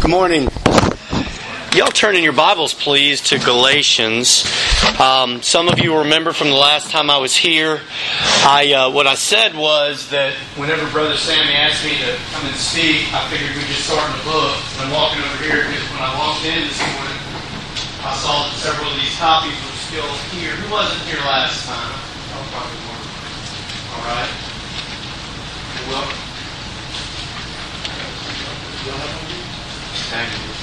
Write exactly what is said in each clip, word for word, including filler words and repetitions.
Good morning. Y'all turn in your Bibles, please, to Galatians. Um, some of you remember from the last time I was here, I uh, what I said was that whenever Brother Sammy asked me to come and speak, I figured we'd just start in the book. I'm walking over here because when I walked in this morning, I saw that several of these copies were still here. Who wasn't here last time? Oh, probably more. All right. You're welcome. Thank you.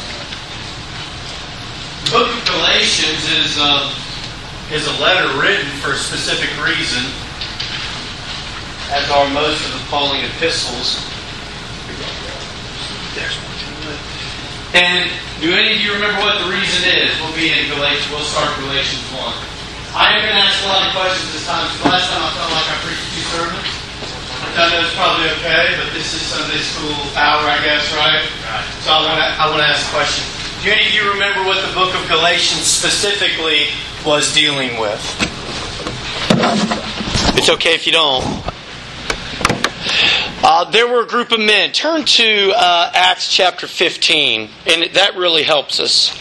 The book of Galatians is uh, is a letter written for a specific reason, as are most of the Pauline epistles. And do any of you remember what the reason is? We'll be in Galatians. We'll start Galatians one. I am going to ask a lot of questions this time. So last time I felt like I preached two sermons. I know it's probably okay, but this is Sunday school hour, I guess, right? Right. So I want to I want to ask a question. Do any of you remember what the book of Galatians specifically was dealing with? It's okay if you don't. Uh, there were a group of men. Turn to uh, Acts chapter fifteen, and that really helps us.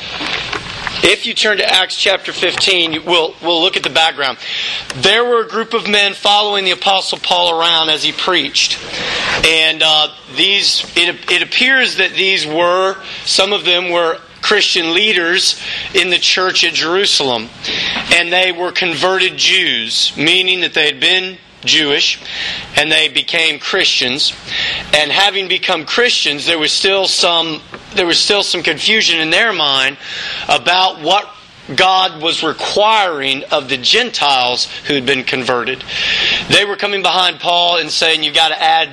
If you turn to Acts chapter fifteen, we'll, we'll look at the background. There were a group of men following the Apostle Paul around as he preached. And uh, these, it, it appears that these were, some of them were Christian leaders in the church at Jerusalem. And they were converted Jews, meaning that they had been Jewish, and they became Christians. And having become Christians, there was still some there was still some confusion in their mind about what God was requiring of the Gentiles who had been converted. They were coming behind Paul and saying, you've got to add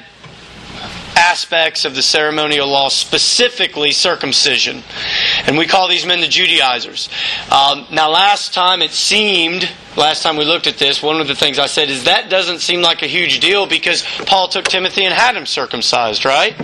aspects of the ceremonial law, specifically circumcision. And we call these men the Judaizers. Um, now last time it seemed, last time we looked at this, one of the things I said is that doesn't seem like a huge deal because Paul took Timothy and had him circumcised, right?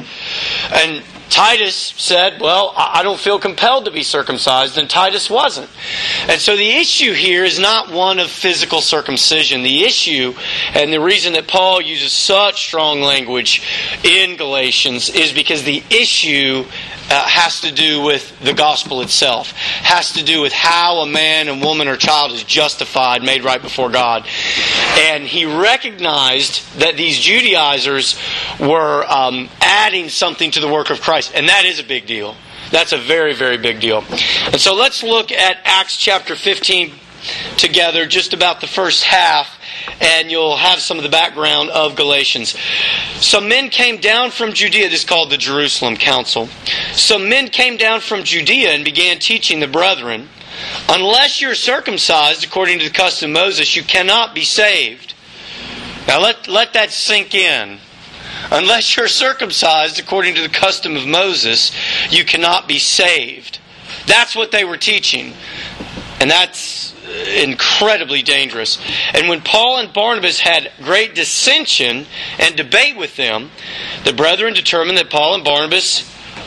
And Titus said, well, I don't feel compelled to be circumcised, and Titus wasn't. And so the issue here is not one of physical circumcision. The issue, and the reason that Paul uses such strong language in Galatians, is because the issue uh, has to do with the gospel itself. Has to do with how a man and woman or child is justified, made right before God. And he recognized that these Judaizers were um, adding something to the work of Christ. And that is a big deal. That's a very, very big deal. And so let's look at Acts chapter fifteen together, just about the first half, and you'll have some of the background of Galatians. Some men came down from Judea. This is called the Jerusalem Council. Some men came down from Judea and began teaching the brethren, unless you're circumcised according to the custom of Moses, you cannot be saved. Now let, let that sink in. Unless you're circumcised according to the custom of Moses, you cannot be saved. That's what they were teaching. And that's incredibly dangerous. And when Paul and Barnabas had great dissension and debate with them, the brethren determined that Paul and Barnabas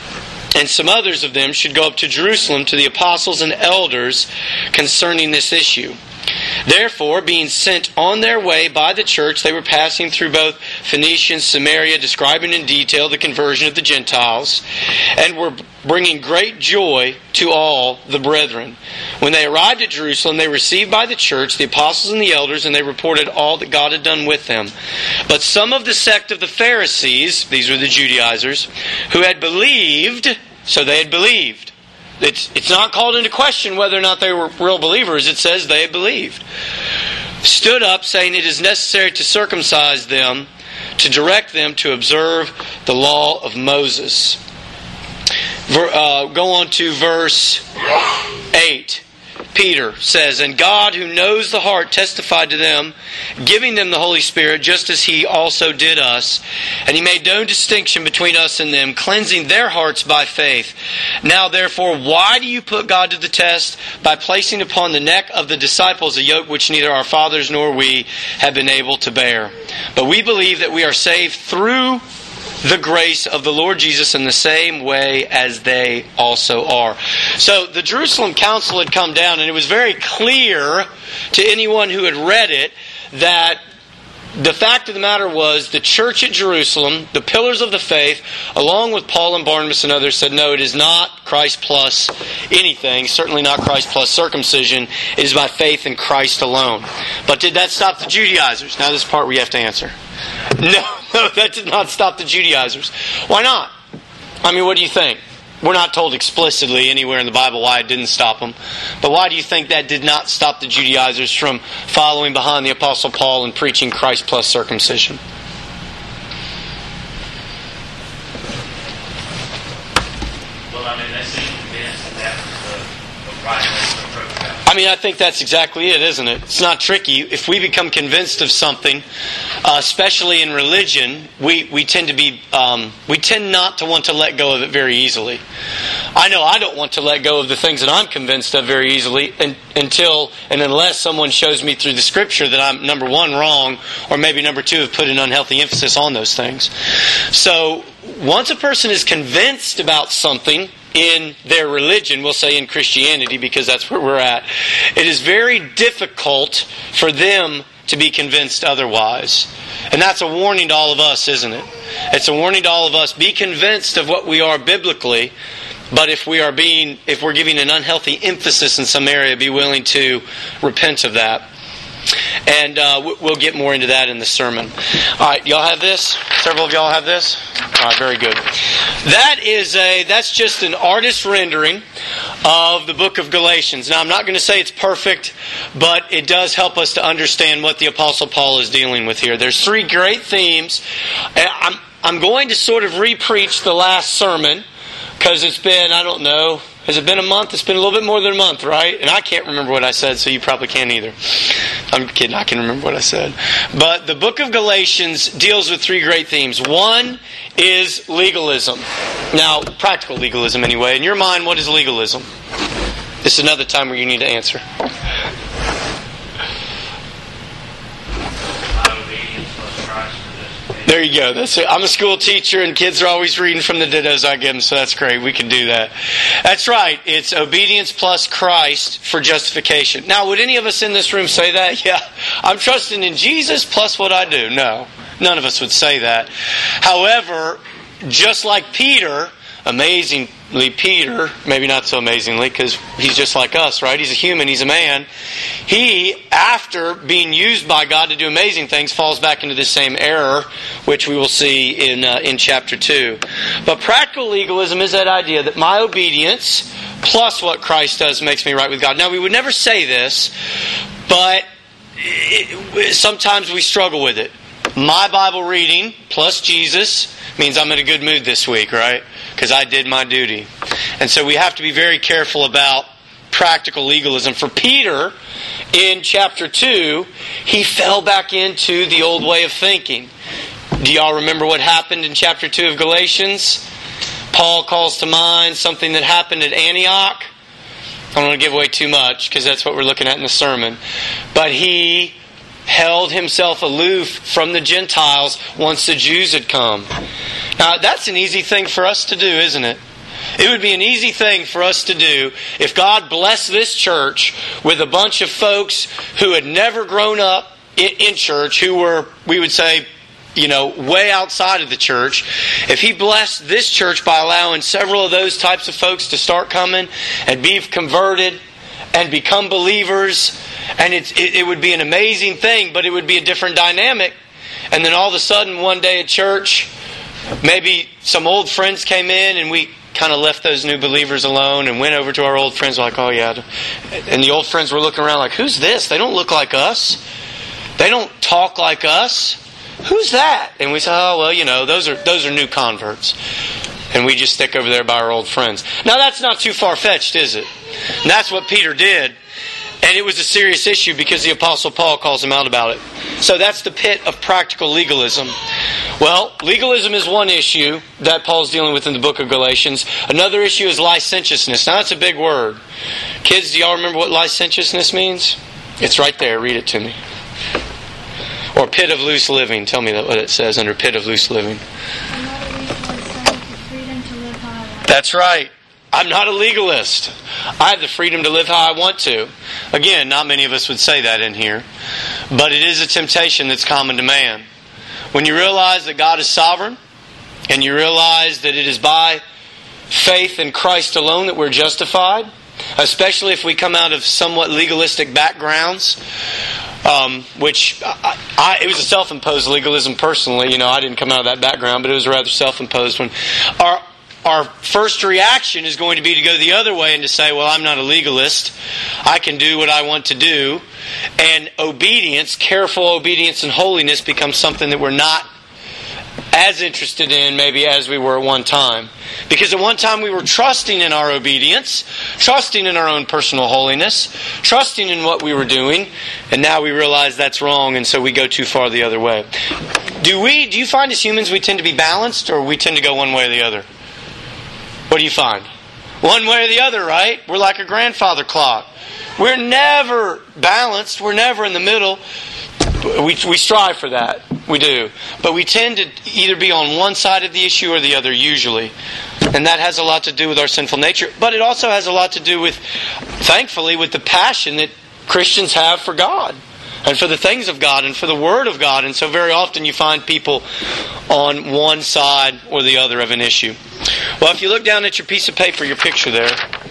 and some others of them should go up to Jerusalem to the apostles and elders concerning this issue. Therefore, being sent on their way by the church, they were passing through both Phoenicia and Samaria, describing in detail the conversion of the Gentiles, and were bringing great joy to all the brethren. When they arrived at Jerusalem, they were received by the church, the apostles and the elders, and they reported all that God had done with them. But some of the sect of the Pharisees, these were the Judaizers, who had believed, so they had believed. It's, it's not called into question whether or not they were real believers. It says they had believed. Stood up saying it is necessary to circumcise them, to direct them to observe the law of Moses. Ver, uh, go on to verse eight. Peter says, and God who knows the heart testified to them, giving them the Holy Spirit, just as He also did us. And He made no distinction between us and them, cleansing their hearts by faith. Now therefore, why do you put God to the test? By placing upon the neck of the disciples a yoke which neither our fathers nor we have been able to bear. But we believe that we are saved through the grace of the Lord Jesus in the same way as they also are. So the Jerusalem Council had come down, and it was very clear to anyone who had read it that the fact of the matter was, the church at Jerusalem, the pillars of the faith, along with Paul and Barnabas and others, said, no, it is not Christ plus anything, certainly not Christ plus circumcision. It is by faith in Christ alone. But did that stop the Judaizers? Now this part we have to answer. No, no, that did not stop the Judaizers. Why not? I mean, what do you think? We're not told explicitly anywhere in the Bible why it didn't stop them. But why do you think that did not stop the Judaizers from following behind the Apostle Paul and preaching Christ plus circumcision? Well, I mean, they seem convinced that that was the, the right way to approach that. I mean, I think that's exactly it, isn't it? It's not tricky. If we become convinced of something, uh, especially in religion, we, we tend to be um, we tend not to want to let go of it very easily. I know I don't want to let go of the things that I'm convinced of very easily and, until and unless someone shows me through the Scripture that I'm, number one, wrong, or maybe number two, have put an unhealthy emphasis on those things. So once a person is convinced about something in their religion, we'll say in Christianity because that's where we're at, it is very difficult for them to be convinced otherwise. And that's a warning to all of us, isn't it? It's a warning to all of us. Be convinced of what we are biblically, but if we are being, if we're giving an unhealthy emphasis in some area, be willing to repent of that. And uh, we'll get more into that in the sermon. All right, y'all have this? Several of y'all have this? All right, very good. That is a, that's just an artist's rendering of the book of Galatians. Now, I'm not going to say it's perfect, but it does help us to understand what the Apostle Paul is dealing with here. There's three great themes. I'm, I'm going to sort of re-preach the last sermon because it's been, I don't know, has it been a month? It's been a little bit more than a month, right? And I can't remember what I said, so you probably can't either. I'm kidding, I can remember what I said. But the book of Galatians deals with three great themes. One is legalism. Now, practical legalism anyway. In your mind, what is legalism? This is another time where you need to answer. There you go. That's it. I'm a school teacher and kids are always reading from the dittos I give them, so that's great. We can do that. That's right. It's obedience plus Christ for justification. Now, would any of us in this room say that? Yeah. I'm trusting in Jesus plus what I do. No. None of us would say that. However, just like Peter, amazingly Peter, maybe not so amazingly because he's just like us, right? He's a human, he's a man. He, after being used by God to do amazing things, falls back into the same error, which we will see in uh, in chapter two. But practical legalism is that idea that my obedience plus what Christ does makes me right with God. Now, we would never say this, but it, sometimes we struggle with it. My Bible reading plus Jesus means I'm in a good mood this week, right? Because I did my duty. And so we have to be very careful about practical legalism. For Peter, in chapter two, he fell back into the old way of thinking. Do y'all remember what happened in chapter two of Galatians? Paul calls to mind something that happened at Antioch. I don't want to give away too much because that's what we're looking at in the sermon. But he held himself aloof from the Gentiles once the Jews had come. Now, that's an easy thing for us to do, isn't it? It would be an easy thing for us to do if God blessed this church with a bunch of folks who had never grown up in church, who were, we would say, you know, way outside of the church. If He blessed this church by allowing several of those types of folks to start coming and be converted and become believers, and it, it, it would be an amazing thing, but it would be a different dynamic. And then all of a sudden, one day at church, maybe some old friends came in and we kind of left those new believers alone and went over to our old friends like, oh yeah. And the old friends were looking around like, who's this? They don't look like us. They don't talk like us. Who's that? And we say, oh, well, you know, those are those are new converts. And we just stick over there by our old friends. Now, that's not too far-fetched, is it? And that's what Peter did. And it was a serious issue because the Apostle Paul calls him out about it. So that's the pit of practical legalism. Well, legalism is one issue that Paul's dealing with in the book of Galatians. Another issue is licentiousness. Now, that's a big word. Kids, do y'all remember what licentiousness means? It's right there. Read it to me. Or pit of loose living. Tell me what it says under pit of loose living. That's right. I'm not a legalist. I have the freedom to live how I want to. Again, not many of us would say that in here. But it is a temptation that's common to man. When you realize that God is sovereign, and you realize that it is by faith in Christ alone that we're justified, especially if we come out of somewhat legalistic backgrounds, um, which I, I, it was a self-imposed legalism personally. You know, I didn't come out of that background, but it was a rather self-imposed one. Our Our first reaction is going to be to go the other way and to say, well, I'm not a legalist. I can do what I want to do. And obedience, careful obedience and holiness becomes something that we're not as interested in maybe as we were at one time. Because at one time we were trusting in our obedience, trusting in our own personal holiness, trusting in what we were doing, and now we realize that's wrong, and so we go too far the other way. Do we? Do you find as humans we tend to be balanced, or we tend to go one way or the other? What do you find? One way or the other, right? We're like a grandfather clock. We're never balanced. We're never in the middle. We we strive for that. We do. But we tend to either be on one side of the issue or the other, usually. And that has a lot to do with our sinful nature. But it also has a lot to do with, thankfully, with the passion that Christians have for God. And for the things of God and for the Word of God. And so very often you find people on one side or the other of an issue. Well, if you look down at your piece of paper, your picture there,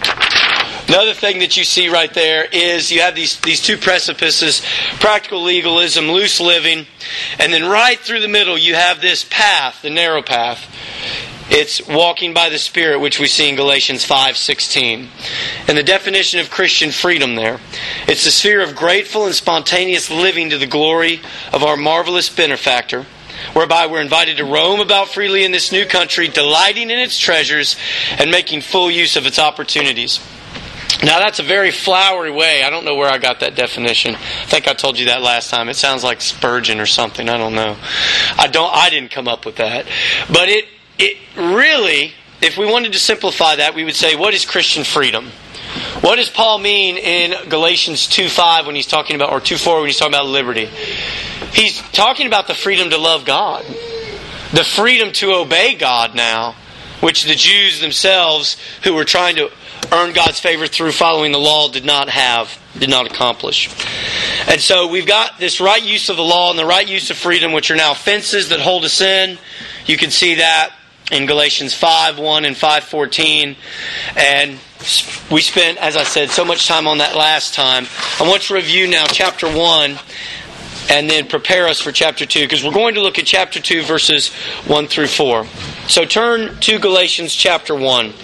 another thing that you see right there is you have these, these two precipices, practical legalism, loose living, and then right through the middle you have this path, the narrow path. It's walking by the Spirit, which we see in Galatians five sixteen. And the definition of Christian freedom there. It's the sphere of grateful and spontaneous living to the glory of our marvelous benefactor, whereby we're invited to roam about freely in this new country, delighting in its treasures and making full use of its opportunities. Now that's a very flowery way. I don't know where I got that definition. I think I told you that last time. It sounds like Spurgeon or something. I don't know. I don't. I didn't come up with that. But it it really, if we wanted to simplify that, we would say, what is Christian freedom? What does Paul mean in Galatians two five when he's talking about, or two four when he's talking about liberty? He's talking about the freedom to love God. The freedom to obey God now, which the Jews themselves, who were trying to earn God's favor through following the law, did not have, did not accomplish. And so we've got this right use of the law and the right use of freedom, which are now fences that hold us in. You can see that in Galatians five one and five fourteen. And we spent, as I said, so much time on that last time. I want to review now chapter one and then prepare us for chapter two, because we're going to look at chapter two, verses one through four. So turn to Galatians chapter one.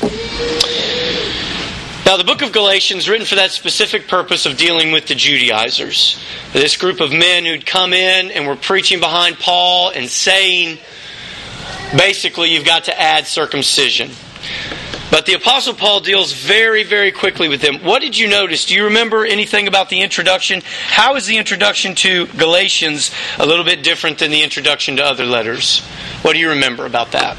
Now, the book of Galatians is written for that specific purpose of dealing with the Judaizers. This group of men who'd come in and were preaching behind Paul and saying, basically, you've got to add circumcision. But the Apostle Paul deals very, very quickly with them. What did you notice? Do you remember anything about the introduction? How is the introduction to Galatians a little bit different than the introduction to other letters? What do you remember about that?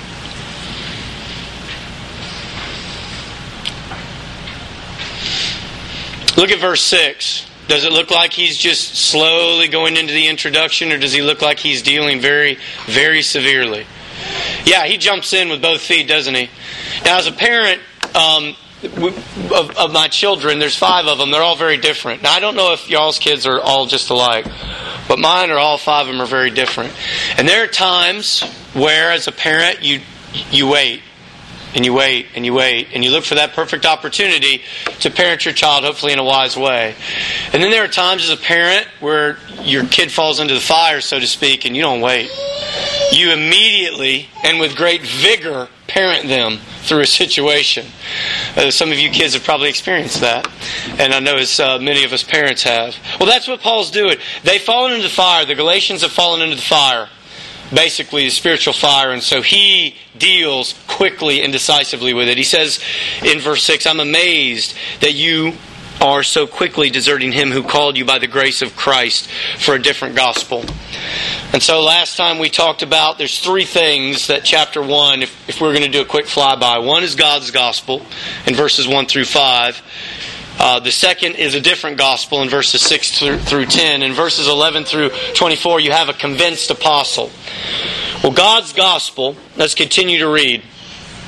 Look at verse six. Does it look like he's just slowly going into the introduction, or does he look like he's dealing very, very severely? Yeah, he jumps in with both feet, doesn't he? Now, as a parent um, of, of my children, there's five of them. They're all very different. Now, I don't know if y'all's kids are all just alike, but mine are all five of them are very different. And there are times where, as a parent, you you wait. And you wait, and you wait, and you look for that perfect opportunity to parent your child, hopefully in a wise way. And then there are times as a parent where your kid falls into the fire, so to speak, and you don't wait. You immediately, and with great vigor, parent them through a situation. Uh, some of you kids have probably experienced that. And I know as uh, many of us parents have. Well, that's what Paul's doing. They've fallen into the fire. The Galatians have fallen into the fire. Basically, the spiritual fire, and so he deals quickly and decisively with it. He says in verse six, I'm amazed that you are so quickly deserting him who called you by the grace of Christ for a different gospel. And so last time we talked about, there's three things that chapter one, if, if we're going to do a quick flyby. One is God's gospel in verses one through five. Uh, the second is a different gospel in verses six through, through ten. In verses eleven through twenty-four, you have a convinced apostle. Well, God's gospel, let's continue to read.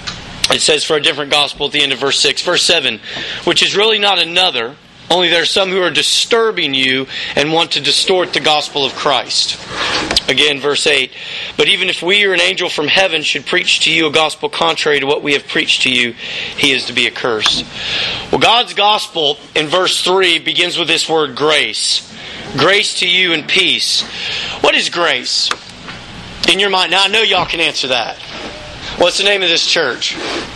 It says for a different gospel at the end of verse six. Verse seven, which is really not another, only there are some who are disturbing you and want to distort the gospel of Christ. Again, verse eight, but even if we or an angel from heaven should preach to you a gospel contrary to what we have preached to you, he is to be accursed. Well, God's gospel in verse three begins with this word grace. Grace to you and peace. What is grace? In your mind, now I know y'all can answer that. What's the name of this church?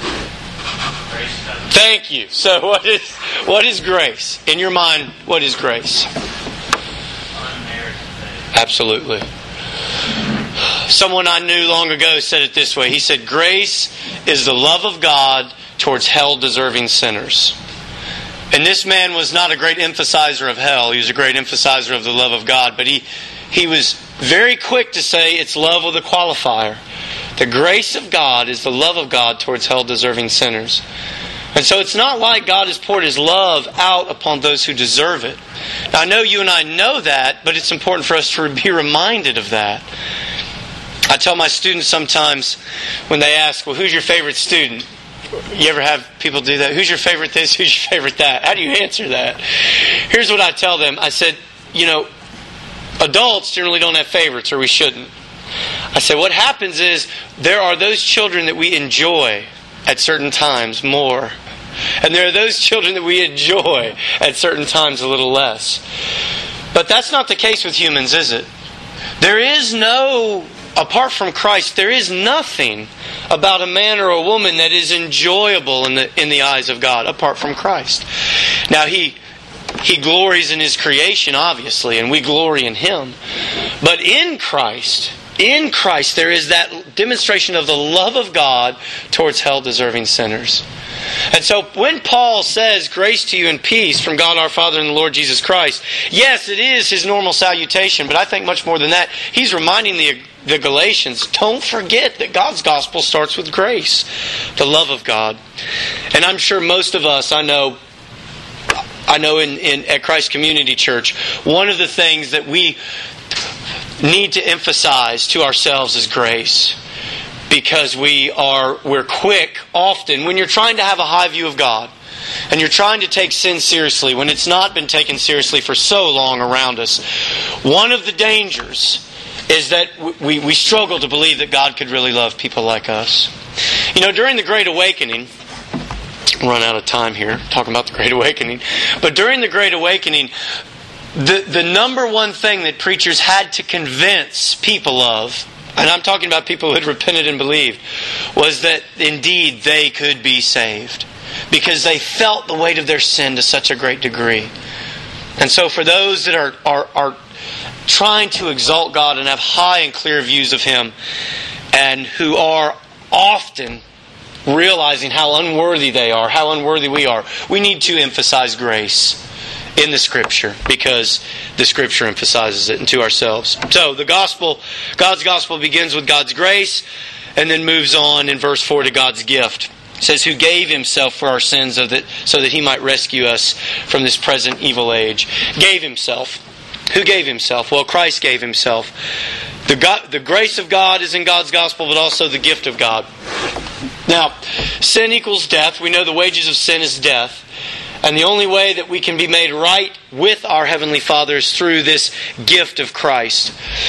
Thank you. So what is what is grace? In your mind, what is grace? Absolutely. Someone I knew long ago said it this way. He said, grace is the love of God towards hell-deserving sinners. And this man was not a great emphasizer of hell. He was a great emphasizer of the love of God. But he, he was very quick to say it's love with a qualifier. The grace of God is the love of God towards hell-deserving sinners. And so it's not like God has poured His love out upon those who deserve it. Now, I know you and I know that, but it's important for us to be reminded of that. I tell my students sometimes when they ask, well, who's your favorite student? You ever have people do that? Who's your favorite this? Who's your favorite that? How do you answer that? Here's what I tell them. I said, you know, adults generally don't have favorites, or we shouldn't. I said, what happens is there are those children that we enjoy at certain times more. And there are those children that we enjoy at certain times a little less. But that's not the case with humans, is it? There is no, apart from Christ, there is nothing about a man or a woman that is enjoyable in the in the eyes of God apart from Christ. Now, He He glories in His creation, obviously, and we glory in Him. But in Christ, in Christ, there is that demonstration of the love of God towards hell-deserving sinners. And so when Paul says, grace to you and peace from God our Father and the Lord Jesus Christ, yes, it is his normal salutation, but I think much more than that, he's reminding the, the Galatians, don't forget that God's gospel starts with grace, the love of God. And I'm sure most of us, I know, I know in, in at Christ Community Church, one of the things that we need to emphasize to ourselves is grace. Because we are, we're quick often, when you're trying to have a high view of God, and you're trying to take sin seriously, when it's not been taken seriously for so long around us, one of the dangers is that we, we struggle to believe that God could really love people like us. You know, during the Great Awakening, run out of time here, talking about the Great Awakening, but during the Great Awakening, the, the number one thing that preachers had to convince people of, and I'm talking about people who had repented and believed, was that indeed they could be saved. Because they felt the weight of their sin to such a great degree. And so for those that are, are, are trying to exalt God and have high and clear views of Him, and who are often realizing how unworthy they are, how unworthy we are, we need to emphasize grace in the Scripture, because the Scripture emphasizes it, and to ourselves. So the gospel, God's gospel begins with God's grace, and then moves on in verse four to God's gift. It says, who gave Himself for our sins so that, so that He might rescue us from this present evil age. Gave Himself. Who gave Himself? Well, Christ gave Himself. The, God, the grace of God is in God's gospel, but also the gift of God. Now, sin equals death. We know the wages of sin is death. And the only way that we can be made right with our Heavenly Father is through this gift of Christ.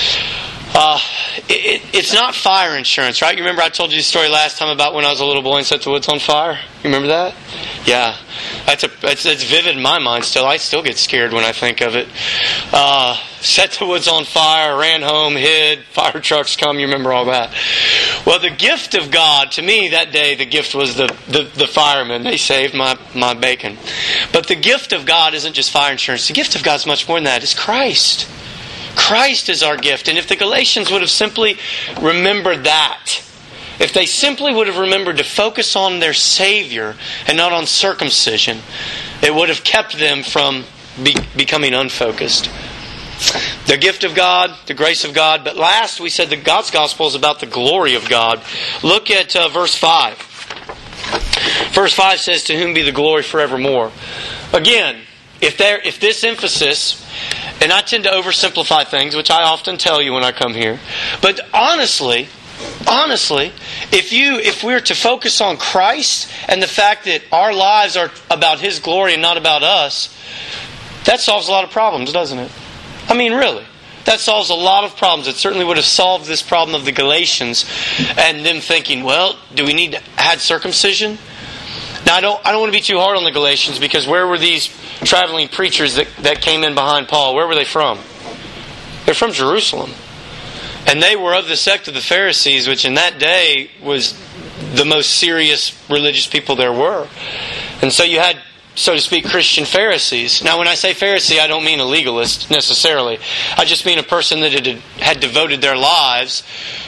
Uh, it, it's not fire insurance, right? You remember I told you the story last time about when I was a little boy and set the woods on fire? You remember that? Yeah. That's a, it's, it's vivid in my mind still. I still get scared when I think of it. Uh, set the woods on fire, ran home, hid, fire trucks come, you remember all that. Well, the gift of God, to me that day, the gift was the, the, the firemen. They saved my, my bacon. But the gift of God isn't just fire insurance. The gift of God is much more than that. It's Christ. Christ is our gift. And if the Galatians would have simply remembered that, if they simply would have remembered to focus on their Savior and not on circumcision, it would have kept them from be, becoming unfocused. The gift of God, the grace of God. But last we said that God's gospel is about the glory of God. Look at uh, verse five. Verse five says, to whom be the glory forevermore. Again, if there, if this emphasis, and I tend to oversimplify things, which I often tell you when I come here, but honestly, honestly, if you if we're to focus on Christ and the fact that our lives are about His glory and not about us, that solves a lot of problems, doesn't it? I mean, really. That solves a lot of problems. It certainly would have solved this problem of the Galatians and them thinking, well, do we need to add circumcision? Now, I don't I don't want to be too hard on the Galatians, because where were these traveling preachers that, that came in behind Paul? Where were they from? They're from Jerusalem. And they were of the sect of the Pharisees, which in that day was the most serious religious people there were. And so you had, so to speak, Christian Pharisees. Now, when I say Pharisee, I don't mean a legalist necessarily. I just mean a person that had, had devoted their lives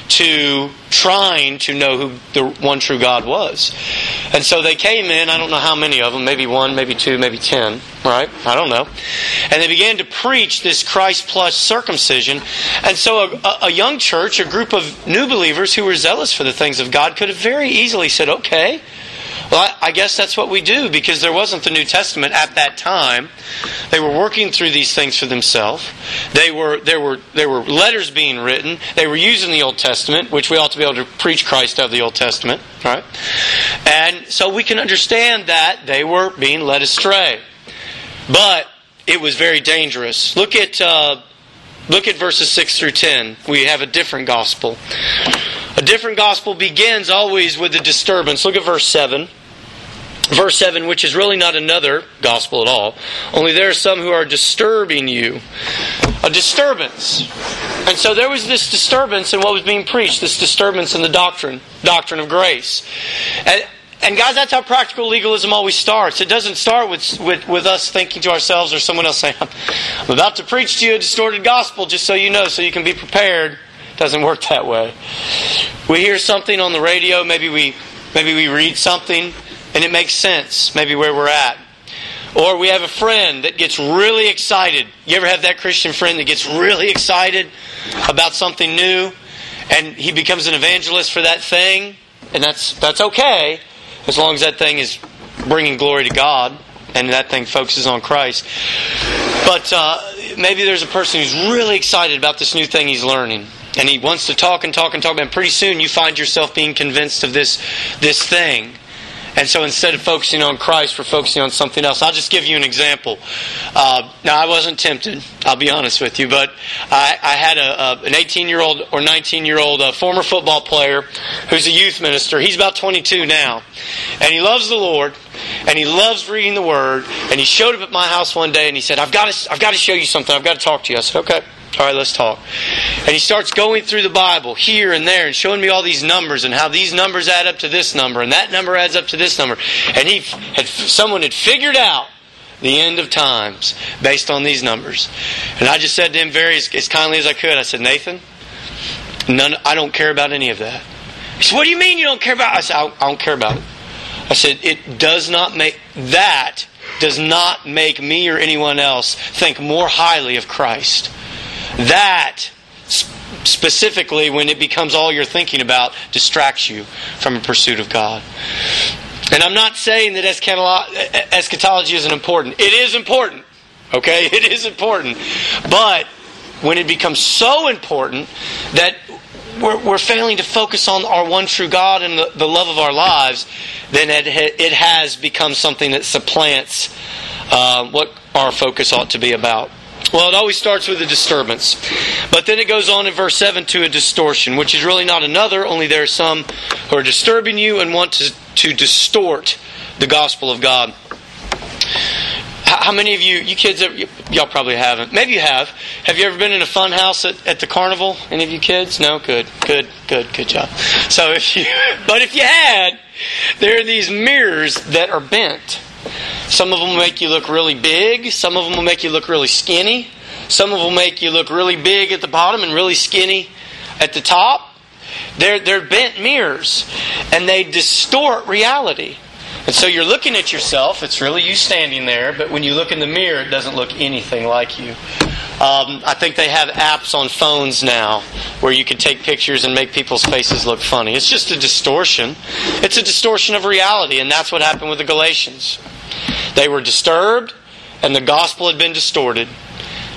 to trying to know who the one true God was. And so they came in, I don't know how many of them, maybe one, maybe two, maybe ten, right? I don't know. And they began to preach this Christ plus circumcision. And so a, a young church, a group of new believers who were zealous for the things of God, could have very easily said, okay, well, I, I guess that's what we do, because there wasn't the New Testament at that time. They were working through these things for themselves. They were there were there were letters being written. They were using the Old Testament, which we ought to be able to preach Christ out of the Old Testament, right? And so we can understand that they were being led astray. But it was very dangerous. Look at uh, look at verses six through ten. We have a different gospel. A different gospel begins always with a disturbance. Look at verse seven. Verse seven, which is really not another gospel at all. Only there are some who are disturbing you. A disturbance. And so there was this disturbance in what was being preached. This disturbance in the doctrine. Doctrine of grace. And, and guys, that's how practical legalism always starts. It doesn't start with, with, with us thinking to ourselves or someone else saying, I'm about to preach to you a distorted gospel just so you know, so you can be prepared. It doesn't work that way. We hear something on the radio, maybe we maybe we read something, and it makes sense, maybe where we're at. Or we have a friend that gets really excited. You ever have that Christian friend that gets really excited about something new, and he becomes an evangelist for that thing? And that's that's okay, as long as that thing is bringing glory to God, and that thing focuses on Christ. But uh, maybe there's a person who's really excited about this new thing he's learning. And he wants to talk and talk and talk, and pretty soon you find yourself being convinced of this, this thing. And so instead of focusing on Christ, we're focusing on something else. I'll just give you an example. Uh, now, I wasn't tempted, I'll be honest with you, but I, I had a, a, an eighteen-year-old or nineteen-year-old uh, former football player who's a youth minister. He's about twenty-two now. And he loves the Lord, and he loves reading the Word. And he showed up at my house one day, and he said, I've got to, I've got to show you something. I've got to talk to you. I said, okay. All right, let's talk. And he starts going through the Bible here and there and showing me all these numbers and how these numbers add up to this number and that number adds up to this number. And he had someone had figured out the end of times based on these numbers. And I just said to him very as, as kindly as I could, I said, Nathan, none, I don't care about any of that. He said, what do you mean you don't care about it? I said, I don't, I don't care about it. I said, it does not make, that does not make me or anyone else think more highly of Christ. That, specifically, when it becomes all you're thinking about, distracts you from a pursuit of God. And I'm not saying that eschatology isn't important. It is important. Okay? It is important. But when it becomes so important that we're, we're failing to focus on our one true God and the, the love of our lives, then it, it has become something that supplants uh, what our focus ought to be about. Well, it always starts with a disturbance. But then it goes on in verse seven to a distortion, which is really not another, only there are some who are disturbing you and want to, to distort the gospel of God. How many of you, you kids, y'all probably haven't. Maybe you have. Have you ever been in a fun house at, at the carnival? Any of you kids? No? Good, good, good, good job. So if you, but if you had, there are these mirrors that are bent. Some of them will make you look really big. Some of them will make you look really skinny. Some of them will make you look really big at the bottom and really skinny at the top. They're, they're bent mirrors. And they distort reality. And so you're looking at yourself. It's really you standing there. But when you look in the mirror, it doesn't look anything like you. Um, I think they have apps on phones now where you can take pictures and make people's faces look funny. It's just a distortion. It's a distortion of reality. And that's what happened with the Galatians. They were disturbed, and the gospel had been distorted.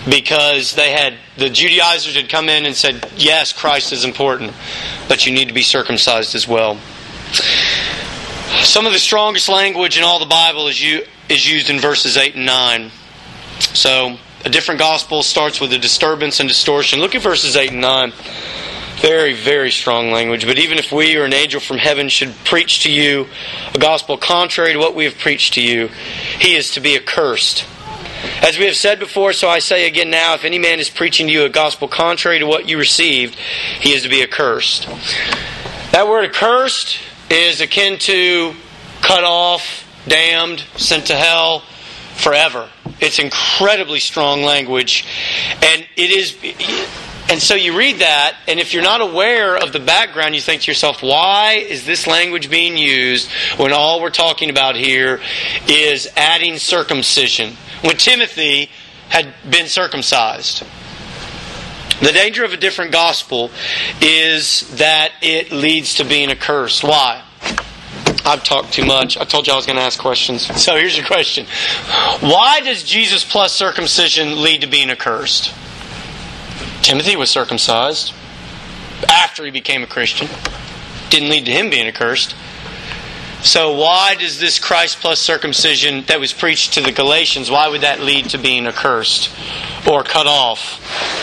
because they had the Judaizers had come in and said, yes, Christ is important, but you need to be circumcised as well. Some of the strongest language in all the Bible is you is used in verses eight and nine. So, a different gospel starts with a disturbance and distortion. Look at verses eight and nine. Very, very strong language. But even if we or an angel from heaven should preach to you a gospel contrary to what we have preached to you, he is to be accursed. As we have said before, so I say again now, if any man is preaching to you a gospel contrary to what you received, he is to be accursed. That word accursed is akin to cut off, damned, sent to hell forever. It's incredibly strong language. And it is... And so you read that, and if you're not aware of the background, you think to yourself, why is this language being used when all we're talking about here is adding circumcision, when Timothy had been circumcised? The danger of a different gospel is that it leads to being accursed. Why? I've talked too much. I told you I was going to ask questions. So here's your question. Why does Jesus plus circumcision lead to being accursed? Timothy was circumcised after he became a Christian. Didn't lead to him being accursed. So why does this Christ plus circumcision that was preached to the Galatians, why would that lead to being accursed or cut off?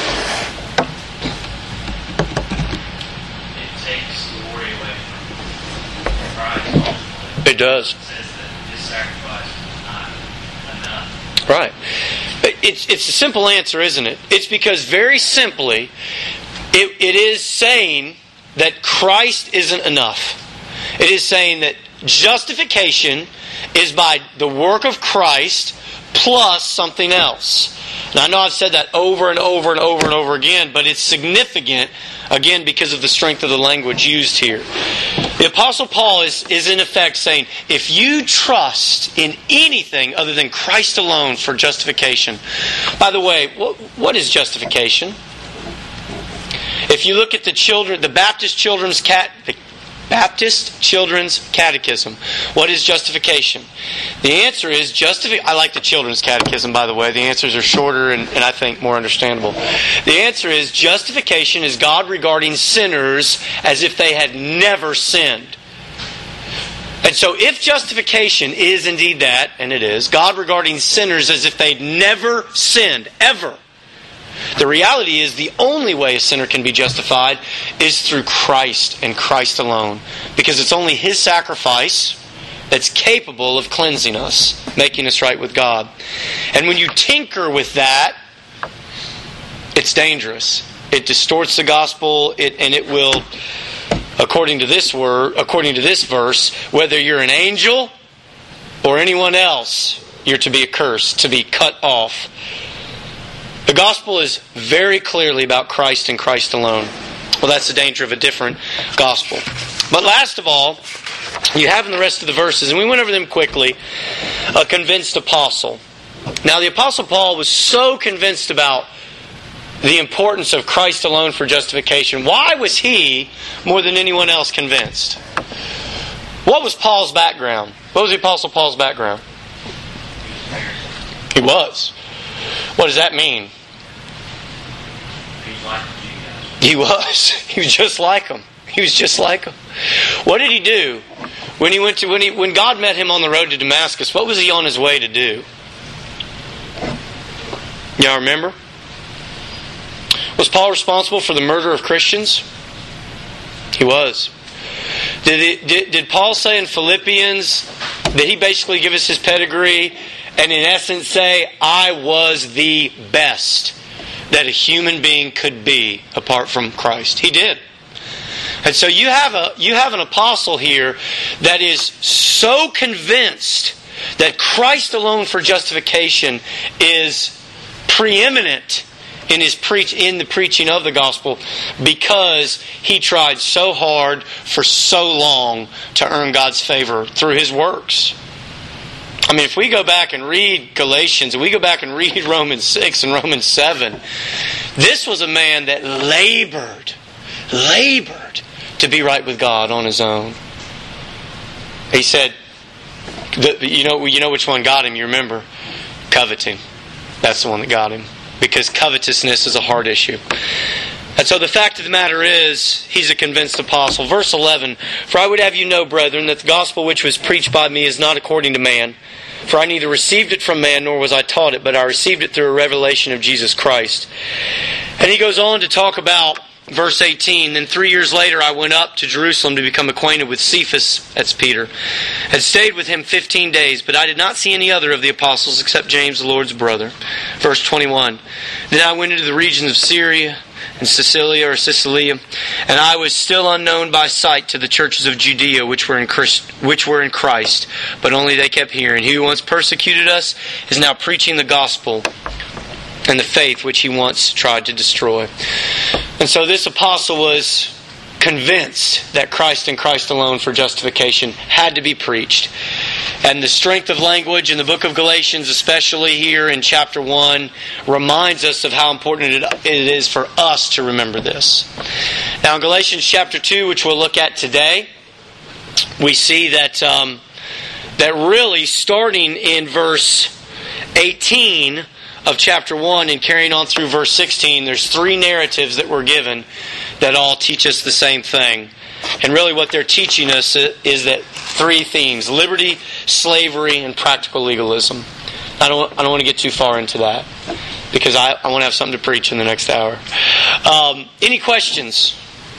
It takes glory away from Christ. It does. It says that his sacrifice is not enough. Right. It's it's a simple answer, isn't it? It's because very simply, it, it is saying that Christ isn't enough. It is saying that justification is by the work of Christ plus something else. Now, I know I've said that over and over and over and over again, but it's significant, again, because of the strength of the language used here. The Apostle Paul is, is in effect saying, if you trust in anything other than Christ alone for justification. By the way, what, what is justification? If you look at the children, the Baptist Children's Cat, the Baptist Children's Catechism, what is justification? The answer is justification. I like the Children's Catechism, by the way. The answers are shorter and, and I think more understandable. The answer is justification is God regarding sinners as if they had never sinned. And so if justification is indeed that, and it is, God regarding sinners as if they'd never sinned, ever, the reality is the only way a sinner can be justified is through Christ and Christ alone. Because it's only His sacrifice that's capable of cleansing us, making us right with God. And when you tinker with that, it's dangerous. It distorts the gospel, it, and it will, according to this word, according to this verse, whether you're an angel or anyone else, you're to be accursed, to be cut off. The gospel is very clearly about Christ and Christ alone. Well, that's the danger of a different gospel. But last of all, you have in the rest of the verses, and we went over them quickly, a convinced apostle. Now, the Apostle Paul was so convinced about the importance of Christ alone for justification. Why was he, more than anyone else, convinced? What was Paul's background? What was the Apostle Paul's background? He was. What does that mean? He was. He was just like them. He was just like them. What did he do when he went to when he when God met him on the road to Damascus? What was he on his way to do? Y'all remember? Was Paul responsible for the murder of Christians? He was. Did he, did, did Paul say in Philippians, did he basically give us his pedigree and in essence say, I was the best that a human being could be apart from Christ? He did. And so you have a you have an apostle here that is so convinced that Christ alone for justification is preeminent in his preach in the preaching of the gospel because he tried so hard for so long to earn God's favor through his works. I mean, if we go back and read Galatians, and we go back and read Romans six and Romans seven, this was a man that labored, labored to be right with God on his own. He said, the, you know, you know which one got him, you remember? Coveting. That's the one that got him. because covetousness is a hard issue. And so the fact of the matter is, he's a convinced apostle. Verse eleven, "For I would have you know, brethren, that the gospel which was preached by me is not according to man. For I neither received it from man, nor was I taught it, but I received it through a revelation of Jesus Christ." And he goes on to talk about verse eighteen, "Then three years later I went up to Jerusalem to become acquainted with Cephas," that's Peter, "and stayed with him fifteen days, but I did not see any other of the apostles except James, the Lord's brother." Verse twenty-one, "Then I went into the regions of Syria and Sicilia or Sicilia, and I was still unknown by sight to the churches of Judea which were in Christ, which were in Christ, but only they kept hearing. He who once persecuted us is now preaching the gospel and the faith which he once tried to destroy." And so this apostle was convinced that Christ and Christ alone for justification had to be preached. And the strength of language in the book of Galatians, especially here in chapter one, reminds us of how important it is for us to remember this. Now in Galatians chapter two, which we'll look at today, we see that um, that really starting in verse eighteen of chapter one and carrying on through verse sixteen, there's three narratives that we're given that all teach us the same thing. And really what they're teaching us is that three themes: liberty, slavery, and practical legalism. I don't, I don't want to get too far into that because I, I want to have something to preach in the next hour. Um, any questions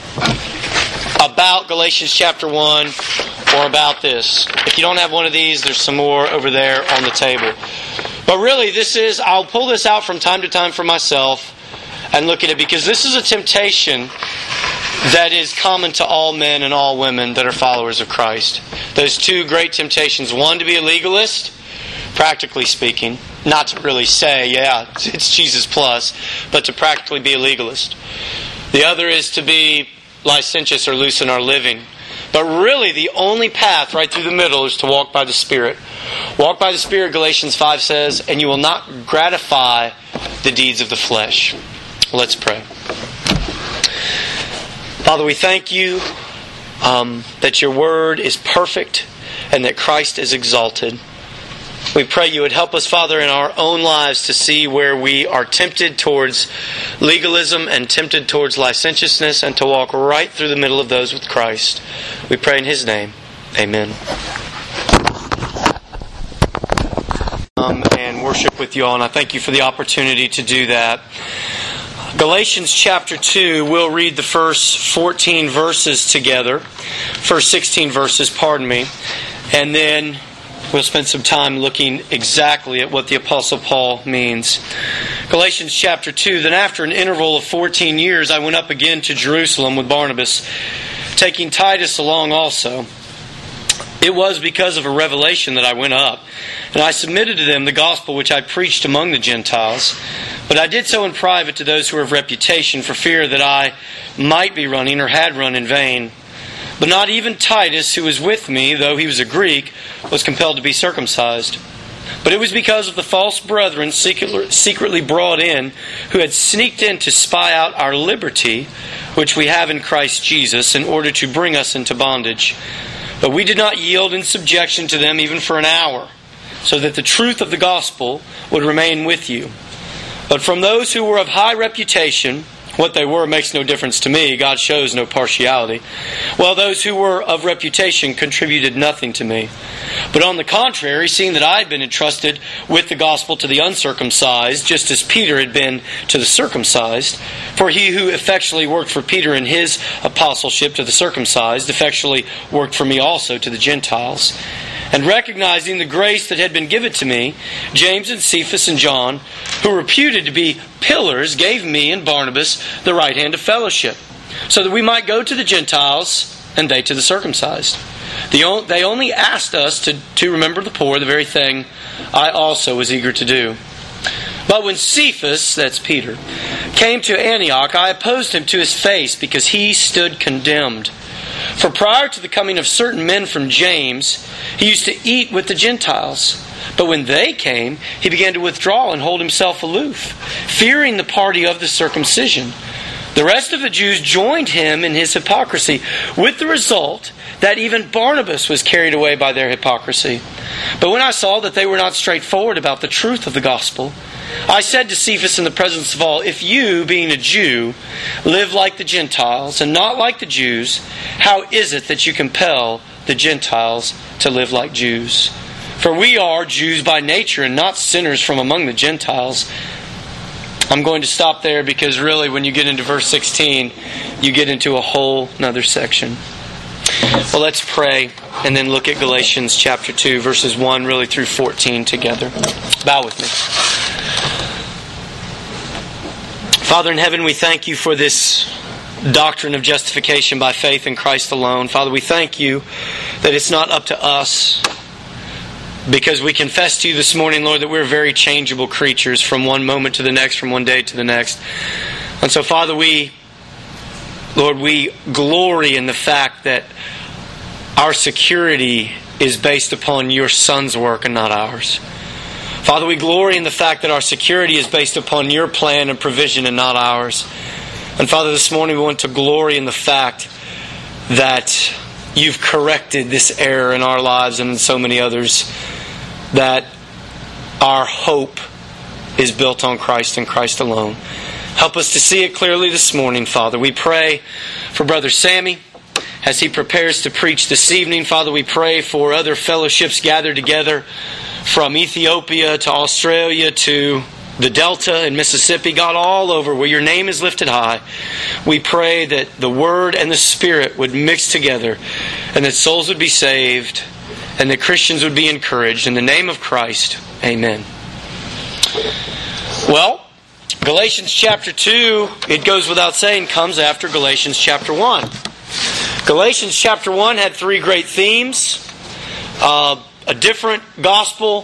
about Galatians chapter one or about this? If you don't have one of these, there's some more over there on the table. But really, this is, I'll pull this out from time to time for myself and look at it because this is a temptation that is common to all men and all women that are followers of Christ. Those two great temptations. One, to be a legalist, practically speaking. Not to really say, yeah, it's Jesus plus, but to practically be a legalist. The other is to be licentious or loose in our living. But really, the only path right through the middle is to walk by the Spirit. Walk by the Spirit, Galatians five says, and you will not gratify the deeds of the flesh. Let's pray. Father, we thank you um, that your word is perfect and that Christ is exalted. We pray you would help us, Father, in our own lives to see where we are tempted towards legalism and tempted towards licentiousness and to walk right through the middle of those with Christ. We pray in His name. Amen. Um, and worship with you all, and I thank you for the opportunity to do that. Galatians chapter two, we'll read the first fourteen verses together. First sixteen verses, pardon me. And then we'll spend some time looking exactly at what the Apostle Paul means. Galatians chapter two, "Then after an interval of fourteen years, I went up again to Jerusalem with Barnabas, taking Titus along also. It was because of a revelation that I went up, and I submitted to them the gospel which I preached among the Gentiles. But I did so in private to those who were of reputation, for fear that I might be running or had run in vain. But not even Titus, who was with me, though he was a Greek, was compelled to be circumcised. But it was because of the false brethren secretly brought in, who had sneaked in to spy out our liberty, which we have in Christ Jesus, in order to bring us into bondage. But we did not yield in subjection to them even for an hour, so that the truth of the gospel would remain with you. But from those who were of high reputation," what they were makes no difference to me. God shows no partiality. "Well, those who were of reputation contributed nothing to me. But on the contrary, seeing that I had been entrusted with the gospel to the uncircumcised, just as Peter had been to the circumcised, for he who effectually worked for Peter in his apostleship to the circumcised, effectually worked for me also to the Gentiles. And recognizing the grace that had been given to me, James and Cephas and John, who were reputed to be pillars, gave me and Barnabas the right hand of fellowship, so that we might go to the Gentiles and they to the circumcised. They only asked us to, to remember the poor, the very thing I also was eager to do. But when Cephas," that's Peter, "came to Antioch, I opposed him to his face, because he stood condemned. For prior to the coming of certain men from James, he used to eat with the Gentiles. But when they came, he began to withdraw and hold himself aloof, fearing the party of the circumcision. The rest of the Jews joined him in his hypocrisy, with the result that even Barnabas was carried away by their hypocrisy. But when I saw that they were not straightforward about the truth of the gospel, I said to Cephas in the presence of all, if you, being a Jew, live like the Gentiles and not like the Jews, how is it that you compel the Gentiles to live like Jews? For we are Jews by nature and not sinners from among the Gentiles. I'm going to stop there because really when you get into verse sixteen, you get into a whole another section. Well, let's pray and then look at Galatians chapter two, verses one really through fourteen together. Bow with me. Father in heaven, we thank you for this doctrine of justification by faith in Christ alone. Father, we thank you that it's not up to us, because we confess to you this morning, Lord, that we're very changeable creatures from one moment to the next, from one day to the next. And so, Father, we, Lord, we glory in the fact that our security is based upon your Son's work and not ours. Father, we glory in the fact that our security is based upon your plan and provision and not ours. And Father, this morning we want to glory in the fact that you've corrected this error in our lives and in so many others, that our hope is built on Christ and Christ alone. Help us to see it clearly this morning, Father. We pray for Brother Sammy as he prepares to preach this evening. Father, we pray for other fellowships gathered together from Ethiopia to Australia to the Delta in Mississippi, God, all over where your name is lifted high. We pray that the Word and the Spirit would mix together and that souls would be saved and that Christians would be encouraged. In the name of Christ, amen. Well, Galatians chapter two, it goes without saying, comes after Galatians chapter one. Galatians chapter one had three great themes. Uh, a different gospel,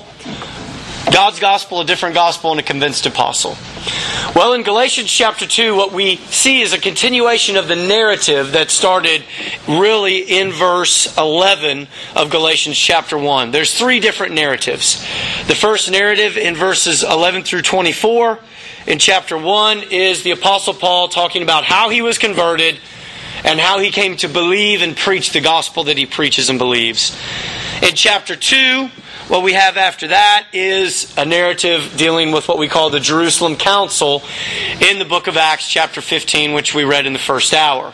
God's gospel, a different gospel, and a convinced apostle. Well, in Galatians chapter two, what we see is a continuation of the narrative that started really in verse eleven of Galatians chapter one. There's three different narratives. The first narrative in verses eleven through twenty-four in chapter one is the Apostle Paul talking about how he was converted and how he came to believe and preach the gospel that he preaches and believes. In chapter two, what we have after that is a narrative dealing with what we call the Jerusalem Council in the book of Acts chapter fifteen, which we read in the first hour.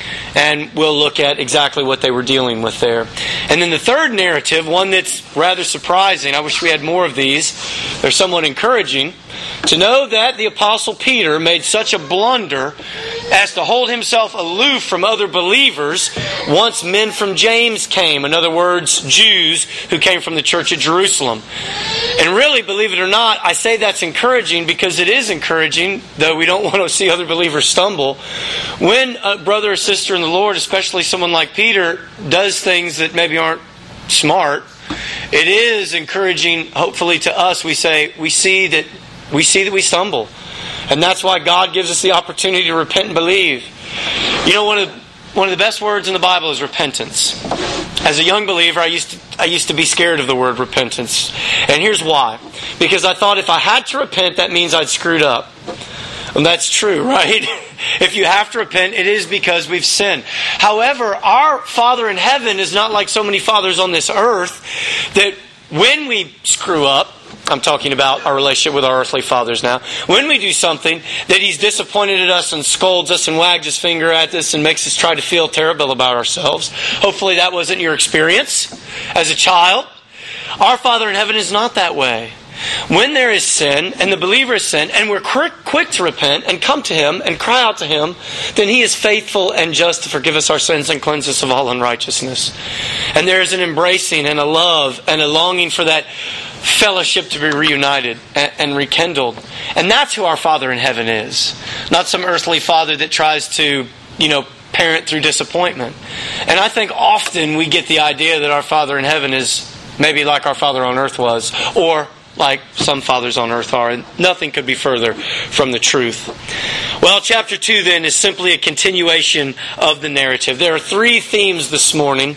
And we'll look at exactly what they were dealing with there. And then the third narrative, one that's rather surprising, I wish we had more of these, they're somewhat encouraging, to know that the Apostle Peter made such a blunder as to hold himself aloof from other believers once men from James came. In other words, Jews who came from the church at Jerusalem. And really, believe it or not, I say that's encouraging because it is encouraging, though we don't want to see other believers stumble. When a brother or sister in the Lord, especially someone like Peter, does things that maybe aren't smart, it is encouraging, hopefully to us, we say, we see that we see that we stumble. And that's why God gives us the opportunity to repent and believe. You know, one of one of the best words in the Bible is repentance. As a young believer, I used to I used to be scared of the word repentance. And here's why. Because I thought if I had to repent, that means I'd screwed up. And that's true, right? If you have to repent, it is because we've sinned. However, our Father in heaven is not like so many fathers on this earth that when we screw up, I'm talking about our relationship with our earthly fathers now. When we do something, that He's disappointed at us and scolds us and wags His finger at us and makes us try to feel terrible about ourselves. Hopefully that wasn't your experience as a child. Our Father in heaven is not that way. When there is sin, and the believer is sin, and we're quick, quick to repent and come to Him and cry out to Him, then He is faithful and just to forgive us our sins and cleanse us of all unrighteousness. And there is an embracing and a love and a longing for that fellowship to be reunited and rekindled. And that's who our Father in heaven is. Not some earthly father that tries to, you know, parent through disappointment. And I think often we get the idea that our Father in heaven is maybe like our Father on earth was, or like some fathers on earth are. And nothing could be further from the truth. Well, chapter two then is simply a continuation of the narrative. There are three themes this morning.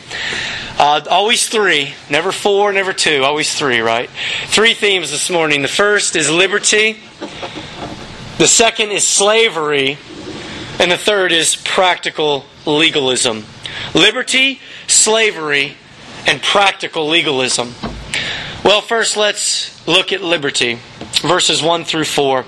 Uh, always three. Never four, never two. Always three, right? Three themes this morning. The first is liberty. The second is slavery. And the third is practical legalism. Liberty, slavery, and practical legalism. Well, first let's look at liberty. Verses one through four.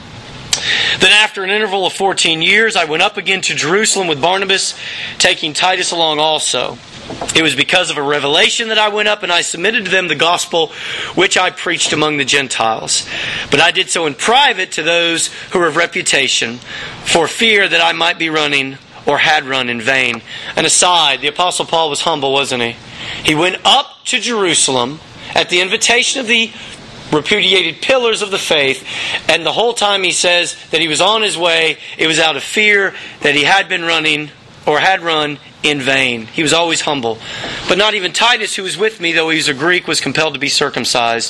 Then after an interval of fourteen years, I went up again to Jerusalem with Barnabas, taking Titus along also. It was because of a revelation that I went up, and I submitted to them the gospel which I preached among the Gentiles. But I did so in private to those who were of reputation, for fear that I might be running or had run in vain. And aside, the Apostle Paul was humble, wasn't he? He went up to Jerusalem at the invitation of the repudiated pillars of the faith, and the whole time he says that he was on his way, it was out of fear that he had been running or had run in vain. He was always humble. But not even Titus, who was with me, though he was a Greek, was compelled to be circumcised.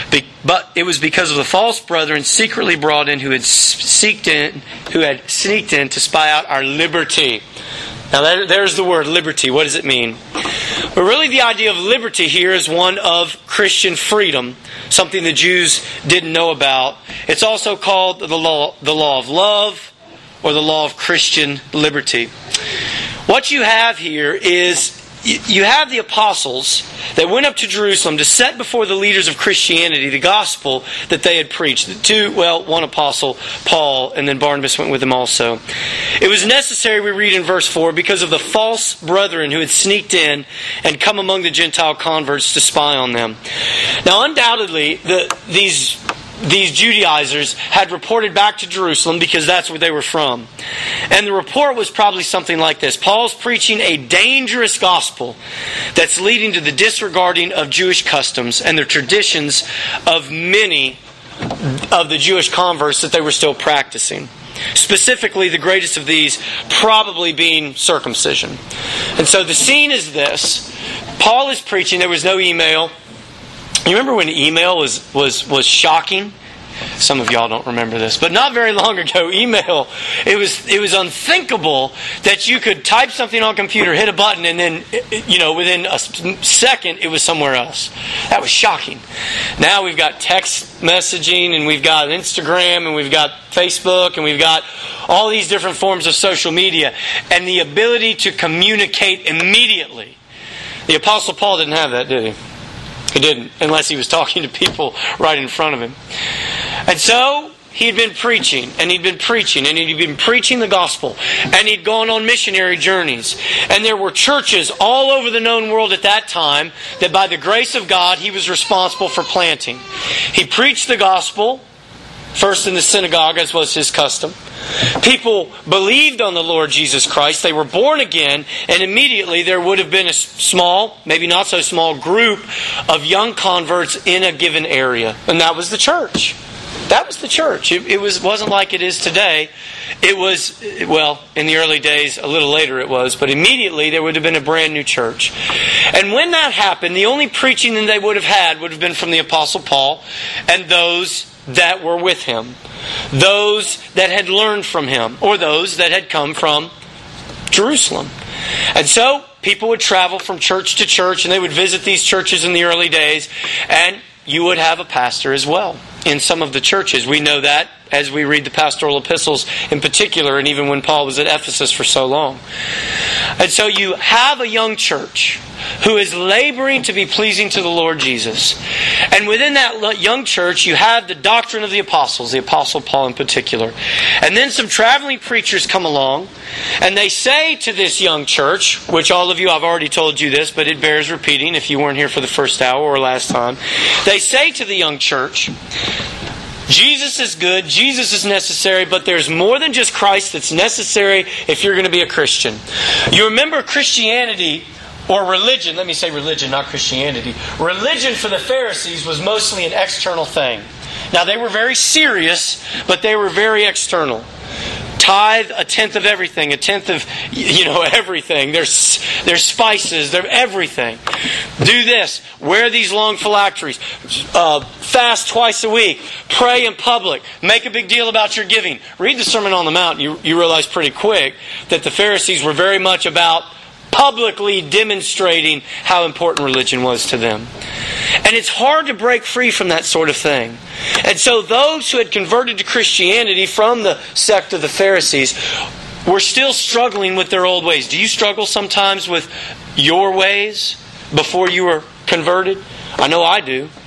But it was because of the false brethren secretly brought in who had sneaked in, who had sneaked in to spy out our liberty. Now there, there's the word liberty. What does it mean? But really the idea of liberty here is one of Christian freedom, something the Jews didn't know about. It's also called the law, the law of love, or the law of Christian liberty. What you have here is, you have the apostles that went up to Jerusalem to set before the leaders of Christianity the gospel that they had preached. The two, well, one apostle, Paul, and then Barnabas went with him also. It was necessary, we read in verse four, because of the false brethren who had sneaked in and come among the Gentile converts to spy on them. Now, undoubtedly, the, these... These Judaizers had reported back to Jerusalem because that's where they were from. And the report was probably something like this. Paul's preaching a dangerous gospel that's leading to the disregarding of Jewish customs and the traditions of many of the Jewish converts that they were still practicing. Specifically, the greatest of these probably being circumcision. And so the scene is this. Paul is preaching. There was no email. You remember when email was, was, was shocking? Some of y'all don't remember this, but not very long ago, email, it was it was unthinkable that you could type something on a computer, hit a button, and then, you know, within a second, it was somewhere else. That was shocking. Now we've got text messaging, and we've got Instagram, and we've got Facebook, and we've got all these different forms of social media, and the ability to communicate immediately. The Apostle Paul didn't have that, did he? He didn't, unless he was talking to people right in front of him. And so, he had been preaching, and he'd been preaching, and he'd been preaching the gospel, and he'd gone on missionary journeys. And there were churches all over the known world at that time that by the grace of God, he was responsible for planting. He preached the gospel, first in the synagogue, as was his custom. People believed on the Lord Jesus Christ. They were born again, and immediately there would have been a small, maybe not so small, group of young converts in a given area. And that was the church. That was the church. It, it was, wasn't like it is today. It was, well, in the early days, a little later it was, but immediately there would have been a brand new church. And when that happened, the only preaching that they would have had would have been from the Apostle Paul and those that were with him. Those that had learned from him, or those that had come from Jerusalem. And so, people would travel from church to church, and they would visit these churches in the early days, and you would have a pastor as well in some of the churches. We know that as we read the pastoral epistles in particular, and even when Paul was at Ephesus for so long. And so you have a young church who is laboring to be pleasing to the Lord Jesus. And within that young church, you have the doctrine of the apostles, the Apostle Paul in particular. And then some traveling preachers come along, and they say to this young church, which all of you, I've already told you this, but it bears repeating if you weren't here for the first hour or last time. They say to the young church, Jesus is good, Jesus is necessary, but there's more than just Christ that's necessary if you're going to be a Christian. You remember Christianity, or religion, let me say religion, not Christianity. Religion for the Pharisees was mostly an external thing. Now they were very serious, but they were very external. Tithe a tenth of everything, a tenth of, you know, everything. There's, there's spices, there's everything. Do this, wear these long phylacteries, uh, fast twice a week, pray in public, make a big deal about your giving. Read the Sermon on the Mount, you, you realize pretty quick that the Pharisees were very much about publicly demonstrating how important religion was to them. And it's hard to break free from that sort of thing. And so those who had converted to Christianity from the sect of the Pharisees were still struggling with their old ways. Do you struggle sometimes with your ways before you were converted? I know I do.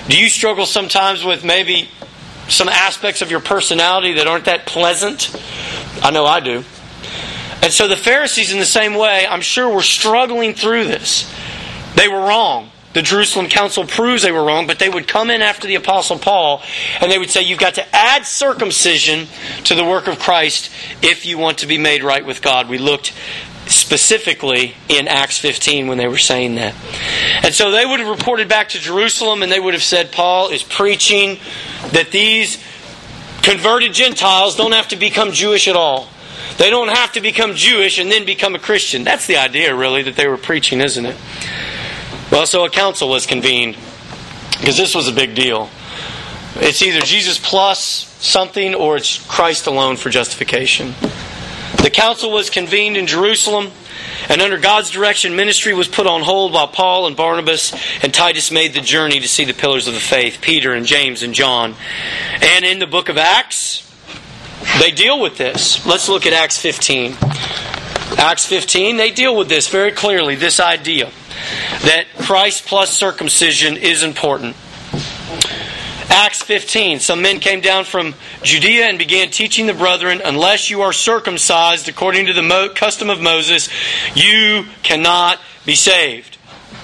Do you struggle sometimes with maybe some aspects of your personality that aren't that pleasant? I know I do. And so the Pharisees, in the same way, I'm sure were struggling through this. They were wrong. The Jerusalem Council proves they were wrong, but they would come in after the Apostle Paul and they would say, you've got to add circumcision to the work of Christ if you want to be made right with God. We looked specifically in Acts fifteen when they were saying that. And so they would have reported back to Jerusalem and they would have said, Paul is preaching that these converted Gentiles don't have to become Jewish at all. They don't have to become Jewish and then become a Christian. That's the idea, really, that they were preaching, isn't it? Well, so a council was convened, because this was a big deal. It's either Jesus plus something or it's Christ alone for justification. The council was convened in Jerusalem, and under God's direction, ministry was put on hold while Paul and Barnabas and Titus made the journey to see the pillars of the faith, Peter and James and John. And in the book of Acts, they deal with this. Let's look at Acts fifteen. Acts fifteen, they deal with this very clearly, this idea that Christ plus circumcision is important. Acts fifteen, some men came down from Judea and began teaching the brethren, unless you are circumcised according to the mo- custom of Moses, you cannot be saved.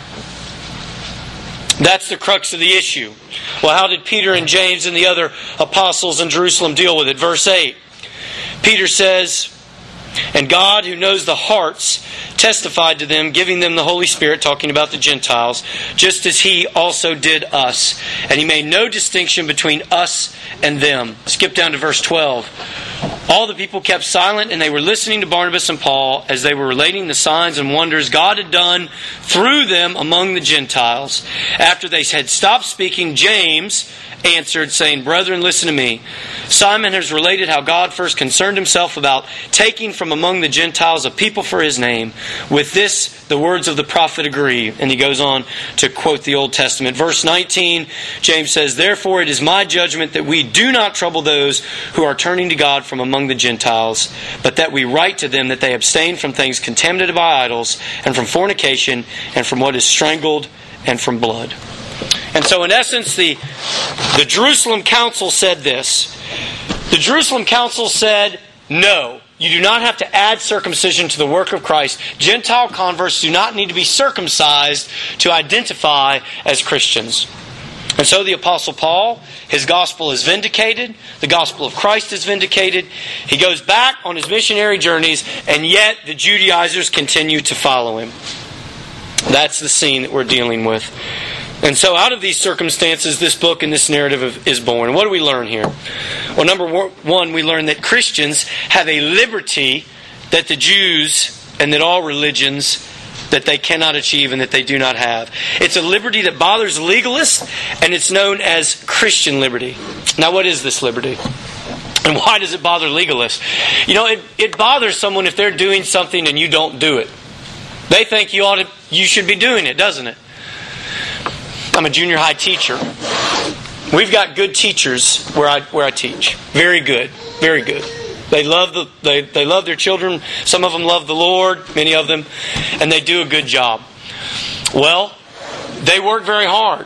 That's the crux of the issue. Well, how did Peter and James and the other apostles in Jerusalem deal with it? Verse eight. Peter says, and God, who knows the hearts, testified to them, giving them the Holy Spirit, talking about the Gentiles, just as He also did us. And He made no distinction between us and them. Skip down to verse twelve. All the people kept silent, and they were listening to Barnabas and Paul as they were relating the signs and wonders God had done through them among the Gentiles. After they had stopped speaking, James answered, saying, brethren, listen to me. Simon has related how God first concerned Himself about taking from among the Gentiles a people for His name. With this, the words of the prophet agree. And he goes on to quote the Old Testament. Verse nineteen, James says, therefore it is my judgment that we do not trouble those who are turning to God from among the Gentiles, but that we write to them that they abstain from things contaminated by idols, and from fornication, and from what is strangled, and from blood. And so in essence, the, the Jerusalem Council said this. The Jerusalem Council said, no, you do not have to add circumcision to the work of Christ. Gentile converts do not need to be circumcised to identify as Christians. And so the Apostle Paul, his gospel is vindicated. The gospel of Christ is vindicated. He goes back on his missionary journeys, and yet the Judaizers continue to follow him. That's the scene that we're dealing with. And so out of these circumstances, this book and this narrative is born. And what do we learn here? Well, number one, we learn that Christians have a liberty that the Jews and that all religions that they cannot achieve and that they do not have. It's a liberty that bothers legalists, and it's known as Christian liberty. Now, what is this liberty? And why does it bother legalists? You know, it, it bothers someone if they're doing something and you don't do it. They think you ought to, you should be doing it, doesn't it? I'm a junior high teacher. We've got good teachers where I where I teach. Very good, very good. They love the they they love their children. Some of them love the Lord, many of them, and they do a good job. Well, they work very hard,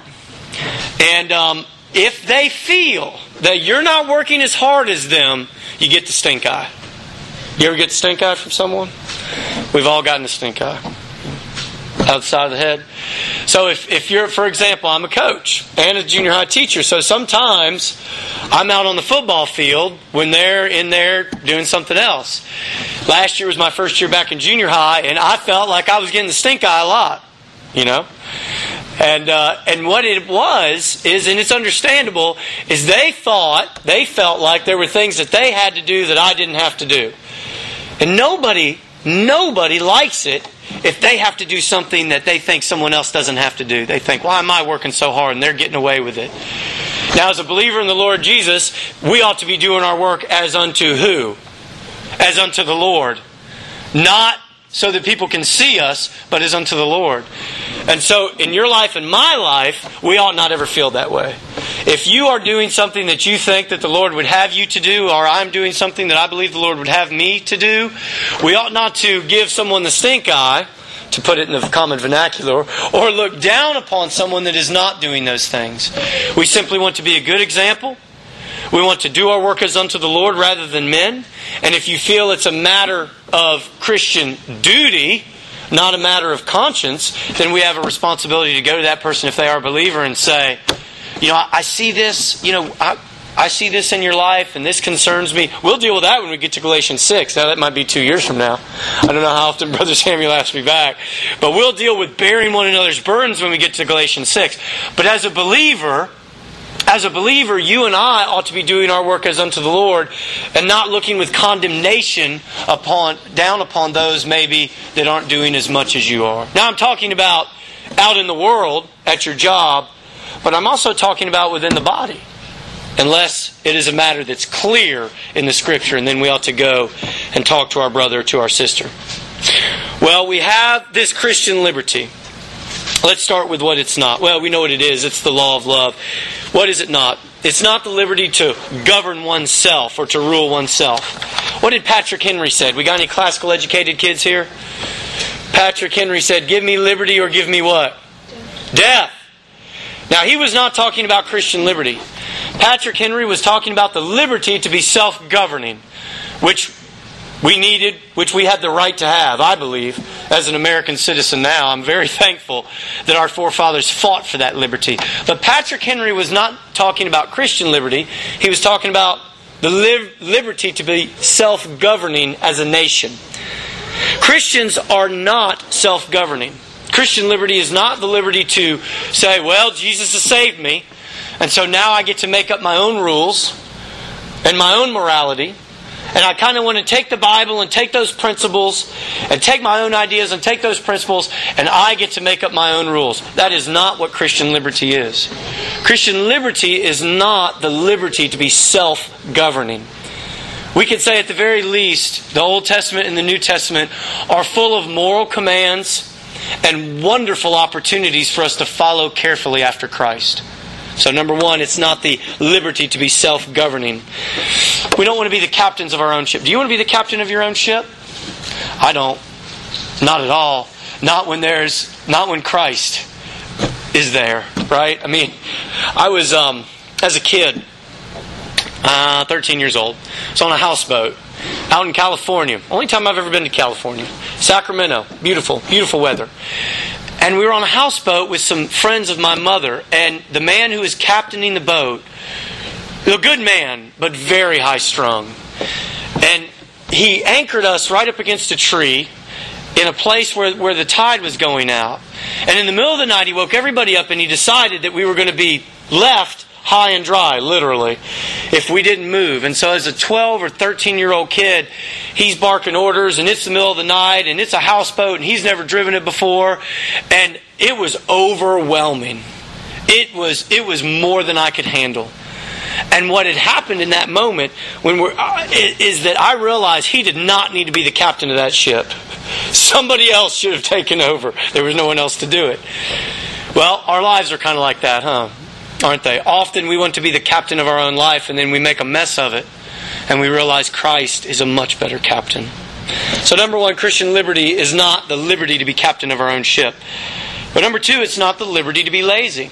and um, if they feel that you're not working as hard as them, you get the stink eye. You ever get the stink eye from someone? We've all gotten the stink eye. Outside of the head. So if, if you're, for example, I'm a coach and a junior high teacher, so sometimes I'm out on the football field when they're in there doing something else. Last year was my first year back in junior high, and I felt like I was getting the stink eye a lot, you know. And uh, and what it was is, and it's understandable, is they thought, they felt like there were things that they had to do that I didn't have to do. And nobody, nobody likes it if they have to do something that they think someone else doesn't have to do. They think, why am I working so hard? And they're getting away with it. Now, as a believer in the Lord Jesus, we ought to be doing our work as unto who? As unto the Lord. Not so that people can see us, but as unto the Lord. And so, in your life and my life, we ought not ever feel that way. If you are doing something that you think that the Lord would have you to do, or I'm doing something that I believe the Lord would have me to do, we ought not to give someone the stink eye to put it in the common vernacular, or look down upon someone that is not doing those things. We simply want to be a good example. We want to do our work as unto the Lord rather than men. And if you feel it's a matter of Christian duty, not a matter of conscience, then we have a responsibility to go to that person if they are a believer and say, you know, I, I see this, you know, I, I see this in your life and this concerns me. We'll deal with that when we get to Galatians six. Now that might be two years from now. I don't know how often Brother Samuel asks me back. But we'll deal with bearing one another's burdens when we get to Galatians six. But as a believer, as a believer, you and I ought to be doing our work as unto the Lord and not looking with condemnation upon down upon those maybe that aren't doing as much as you are. Now I'm talking about out in the world, at your job, but I'm also talking about within the body. Unless it is a matter that's clear in the Scripture, and then we ought to go and talk to our brother or to our sister. Well, we have this Christian liberty. Let's start with what it's not. Well, we know what it is. It's the law of love. What is it not? It's not the liberty to govern oneself or to rule oneself. What did Patrick Henry say? We got any classical educated kids here? Patrick Henry said, give me liberty or give me what? Death. Now, he was not talking about Christian liberty. Patrick Henry was talking about the liberty to be self-governing, which we needed, which we had the right to have, I believe, as an American citizen now. I'm very thankful that our forefathers fought for that liberty. But Patrick Henry was not talking about Christian liberty. He was talking about the li- liberty to be self-governing as a nation. Christians are not self-governing. Christian liberty is not the liberty to say, well, Jesus has saved me, and so now I get to make up my own rules and my own morality. And I kind of want to take the Bible and take those principles and take my own ideas and take those principles, and I get to make up my own rules. That is not what Christian liberty is. Christian liberty is not the liberty to be self-governing. We could say at the very least, the Old Testament and the New Testament are full of moral commands and wonderful opportunities for us to follow carefully after Christ. So number one, it's not the liberty to be self-governing. We don't want to be the captains of our own ship. Do you want to be the captain of your own ship? I don't. Not at all. Not when there's, not when Christ is there, right? I mean, I was, um, as a kid, uh, thirteen years old, I was on a houseboat out in California. Only time I've ever been to California. Sacramento. Beautiful, beautiful weather. And we were on a houseboat with some friends of my mother, and the man who was captaining the boat, a good man, but very high-strung. And he anchored us right up against a tree in a place where, where the tide was going out. And in the middle of the night, he woke everybody up and he decided that we were going to be left high and dry, literally, if we didn't move. And so as a twelve or thirteen-year-old kid, he's barking orders, and it's the middle of the night, and it's a houseboat, and he's never driven it before. And it was overwhelming. It was, it was more than I could handle. And what had happened in that moment when we're, uh, is that I realized he did not need to be the captain of that ship. Somebody else should have taken over. There was no one else to do it. Well, our lives are kind of like that, huh? Aren't they? Often we want to be the captain of our own life, and then we make a mess of it, and we realize Christ is a much better captain. So number one, Christian liberty is not the liberty to be captain of our own ship. But number two, it's not the liberty to be lazy.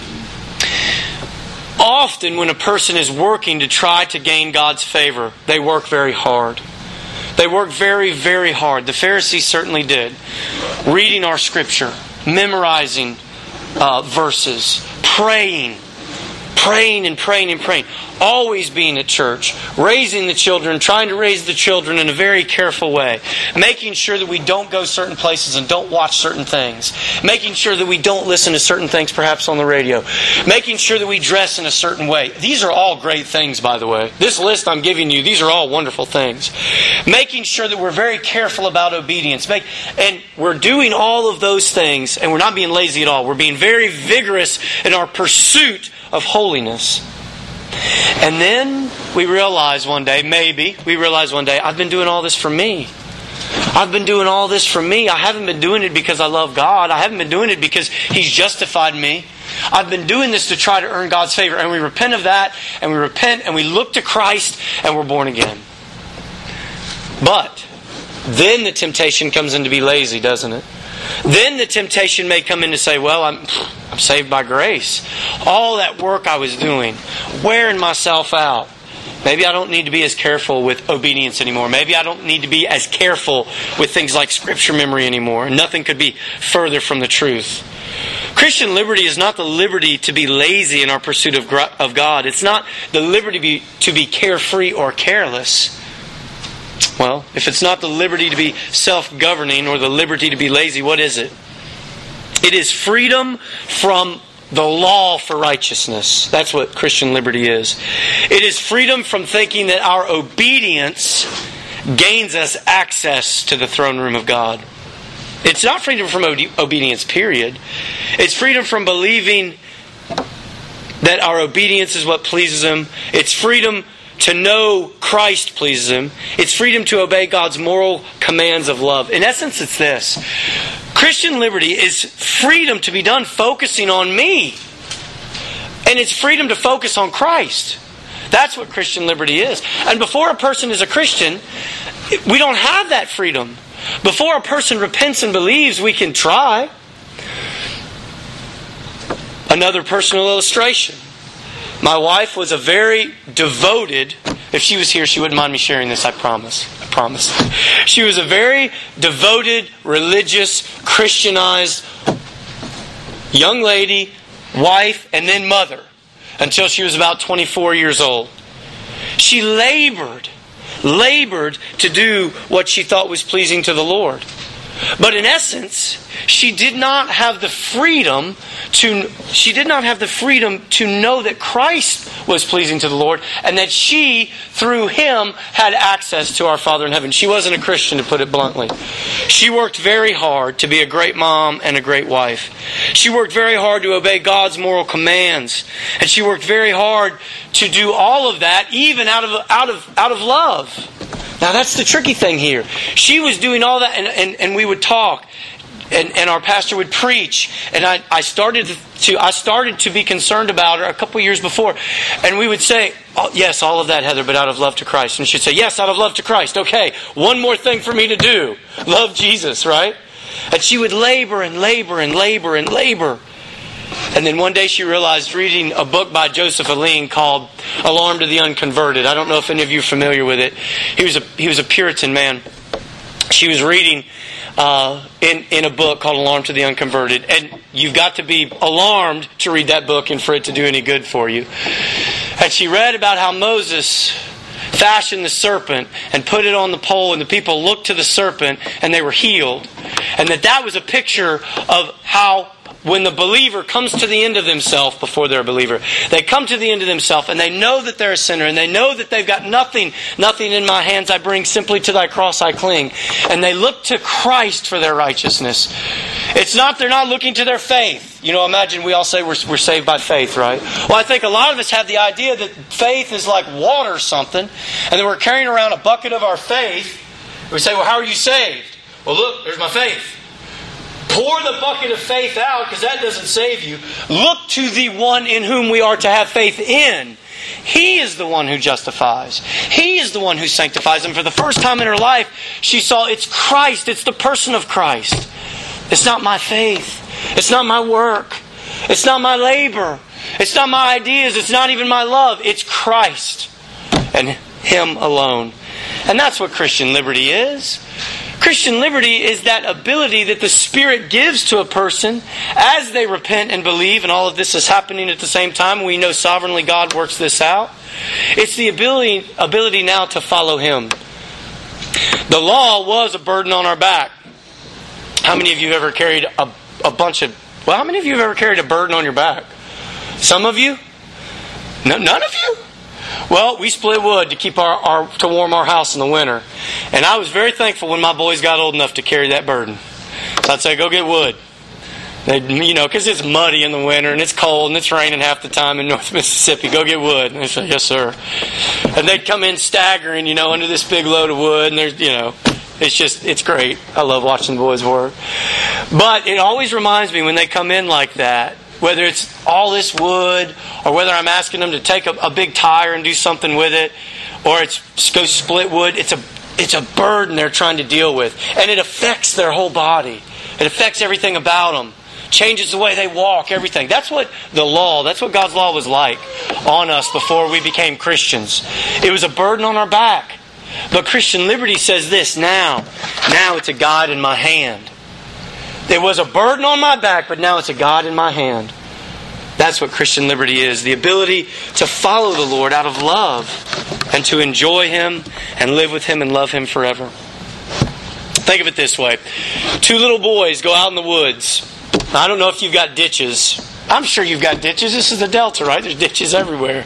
Often when a person is working to try to gain God's favor, they work very hard. They work very, very hard. The Pharisees certainly did. Reading our Scripture, memorizing uh, verses, praying, praying and praying and praying. Always being at church, raising the children, trying to raise the children in a very careful way. Making sure that we don't go certain places and don't watch certain things. Making sure that we don't listen to certain things perhaps on the radio. Making sure that we dress in a certain way. These are all great things, by the way. This list I'm giving you, these are all wonderful things. Making sure that we're very careful about obedience. Make, and we're doing all of those things, and we're not being lazy at all. We're being very vigorous in our pursuit of holiness. And then we realize one day, maybe, we realize one day, I've been doing all this for me. I've been doing all this for me. I haven't been doing it because I love God. I haven't been doing it because He's justified me. I've been doing this to try to earn God's favor. And we repent of that, and we repent, and we look to Christ, and we're born again. But then the temptation comes in to be lazy, doesn't it? Then the temptation may come in to say, well, I'm, I'm saved by grace. All that work I was doing, wearing myself out. Maybe I don't need to be as careful with obedience anymore. Maybe I don't need to be as careful with things like Scripture memory anymore. Nothing could be further from the truth. Christian liberty is not the liberty to be lazy in our pursuit of of God. It's not the liberty to be, to be carefree or careless. Well, if it's not the liberty to be self-governing or the liberty to be lazy, what is it? It is freedom from the law for righteousness. That's what Christian liberty is. It is freedom from thinking that our obedience gains us access to the throne room of God. It's not freedom from obedience, period. It's freedom from believing that our obedience is what pleases Him. It's freedom to know Christ pleases Him. It's freedom to obey God's moral commands of love. In essence, it's this. Christian liberty is freedom to be done focusing on me. And it's freedom to focus on Christ. That's what Christian liberty is. And before a person is a Christian, we don't have that freedom. Before a person repents and believes, we can try. Another personal illustration. My wife was a very devoted, if she was here, she wouldn't mind me sharing this, I promise. I promise. She was a very devoted, religious, Christianized young lady, wife, and then mother, until she was about twenty-four years old. She labored, labored to do what she thought was pleasing to the Lord. But in essence, she did not have the freedom to she did not have the freedom to know that Christ was pleasing to the Lord and that she, through Him, had access to our Father in heaven. She wasn't a Christian, to put it bluntly. She worked very hard to be a great mom and a great wife. She worked very hard to obey God's moral commands. And she worked very hard to do all of that, even out of out of out of love. Now that's the tricky thing here. She was doing all that, and, and, and we would talk, and, and our pastor would preach, and I, I started to I started to be concerned about her a couple years before, and we would say, oh, yes, all of that, Heather, but out of love to Christ. And she'd say, yes, out of love to Christ. Okay, one more thing for me to do. Love Jesus, right? And she would labor and labor and labor and labor. And then one day she realized, reading a book by Joseph Alleine called Alarm to the Unconverted. I don't know if any of you are familiar with it. He was a he was a Puritan man. She was reading uh, in, in a book called Alarm to the Unconverted. And you've got to be alarmed to read that book and for it to do any good for you. And she read about how Moses fashioned the serpent and put it on the pole, and the people looked to the serpent and they were healed. And that that was a picture of how when the believer comes to the end of themselves before they're a believer, they come to the end of themselves and they know that they're a sinner and they know that they've got nothing, nothing in my hands I bring, simply to Thy cross I cling. And they look to Christ for their righteousness. It's not, they're not looking to their faith. You know, imagine we all say we're, we're saved by faith, right? Well, I think a lot of us have the idea that faith is like water or something, and that we're carrying around a bucket of our faith. We say, well, how are you saved? Well, look, there's my faith. Pour the bucket of faith out, because that doesn't save you. Look to the one in whom we are to have faith in. He is the one who justifies. He is the one who sanctifies. And for the first time in her life, she saw it's Christ. It's the person of Christ. It's not my faith. It's not my work. It's not my labor. It's not my ideas. It's not even my love. It's Christ and Him alone. And that's what Christian liberty is. Christian liberty is that ability that the Spirit gives to a person as they repent and believe, and all of this is happening at the same time. We know sovereignly God works this out. It's the ability, ability now to follow Him. The law was a burden on our back. How many of you have ever carried a, a bunch of... Well, how many of you have ever carried a burden on your back? Some of you? No, none of you? Well, we split wood to keep our, our to warm our house in the winter. And I was very thankful when my boys got old enough to carry that burden. So I'd say, go get wood. They'd, you know, because it's muddy in the winter and it's cold and it's raining half the time in North Mississippi. Go get wood. And they'd say, yes, sir. And they'd come in staggering, you know, under this big load of wood. And there's, you know, it's just, it's great. I love watching the boys work. But it always reminds me when they come in like that, whether it's all this wood, or whether I'm asking them to take a, a big tire and do something with it, or it's go split wood, it's a it's a burden they're trying to deal with. And it affects their whole body. It affects everything about them. Changes the way they walk, everything. That's what the law, that's what God's law was like on us before we became Christians. It was a burden on our back. But Christian liberty says this, now. Now it's a guide in my hand. It was a burden on my back, but now it's a guide in my hand. That's what Christian liberty is. The ability to follow the Lord out of love and to enjoy Him and live with Him and love Him forever. Think of it this way. Two little boys go out in the woods. I don't know if you've got ditches. I'm sure you've got ditches. This is the Delta, right? There's ditches everywhere.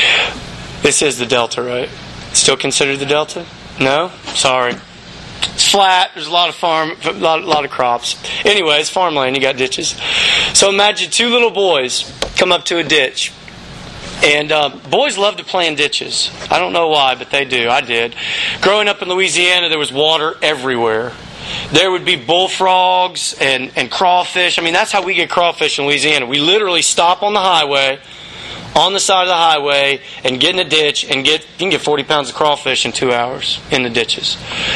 This is the Delta, right? Still considered the Delta? No? Sorry. It's flat. There's a lot of farm, a lot, a lot of crops. Anyway, it's farmland. You got ditches. So imagine two little boys come up to a ditch. And uh, boys love to play in ditches. I don't know why, but they do. I did. Growing up in Louisiana, there was water everywhere. There would be bullfrogs and, and crawfish. I mean, that's how we get crawfish in Louisiana. We literally stop on the highway, on the side of the highway, and get in a ditch and get, you can get forty pounds of crawfish in two hours in the ditches.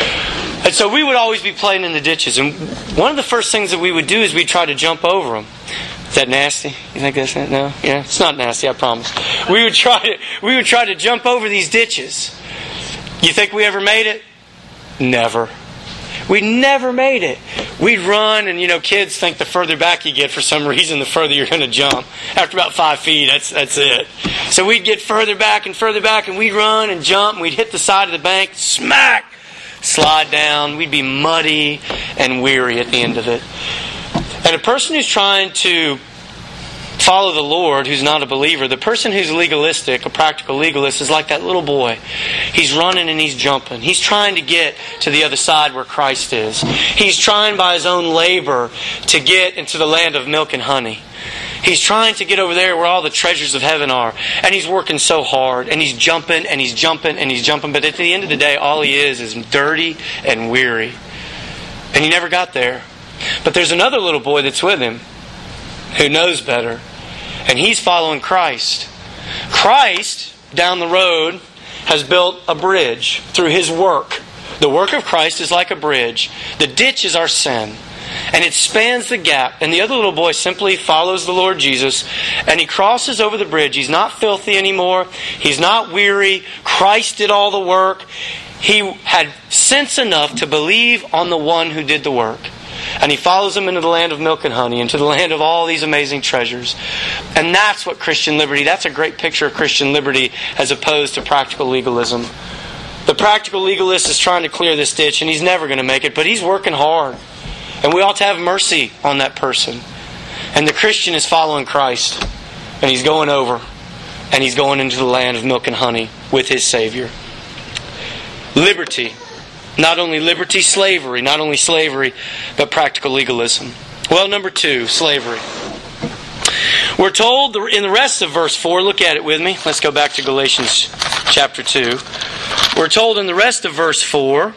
And so we would always be playing in the ditches. And one of the first things that we would do is we'd try to jump over them. Is that nasty? You think that's it? No? Yeah, it's not nasty, I promise. We would try to, we would try to jump over these ditches. You think we ever made it? Never. We never made it. We'd run, and you know, kids think the further back you get, for some reason, the further you're going to jump. After about five feet, that's that's it. So we'd get further back and further back, and we'd run and jump, and we'd hit the side of the bank, smack, slide down. We'd be muddy and weary at the end of it. And a person who's trying to follow the Lord, who's not a believer, the person who's legalistic, a practical legalist, is like that little boy. He's running and he's jumping. He's trying to get to the other side where Christ is. He's trying by his own labor to get into the land of milk and honey. He's trying to get over there where all the treasures of heaven are. And he's working so hard. And he's jumping and he's jumping and he's jumping. But at the end of the day, all he is is dirty and weary. And he never got there. But there's another little boy that's with him who knows better. And he's following Christ. Christ, down the road, has built a bridge through His work. The work of Christ is like a bridge. The ditch is our sin. And it spans the gap. And the other little boy simply follows the Lord Jesus. And he crosses over the bridge. He's not filthy anymore. He's not weary. Christ did all the work. He had sense enough to believe on the one who did the work. And he follows them into the land of milk and honey, into the land of all these amazing treasures. And that's what Christian liberty, that's a great picture of Christian liberty as opposed to practical legalism. The practical legalist is trying to clear this ditch and he's never going to make it, but he's working hard. And we ought to have mercy on that person. And the Christian is following Christ. And he's going over. And he's going into the land of milk and honey with his Savior. Liberty. Not only liberty, slavery. Not only slavery, but practical legalism. Well, number two, slavery. We're told in the rest of verse four, look at it with me. Let's go back to Galatians chapter two. We're told in the rest of verse four,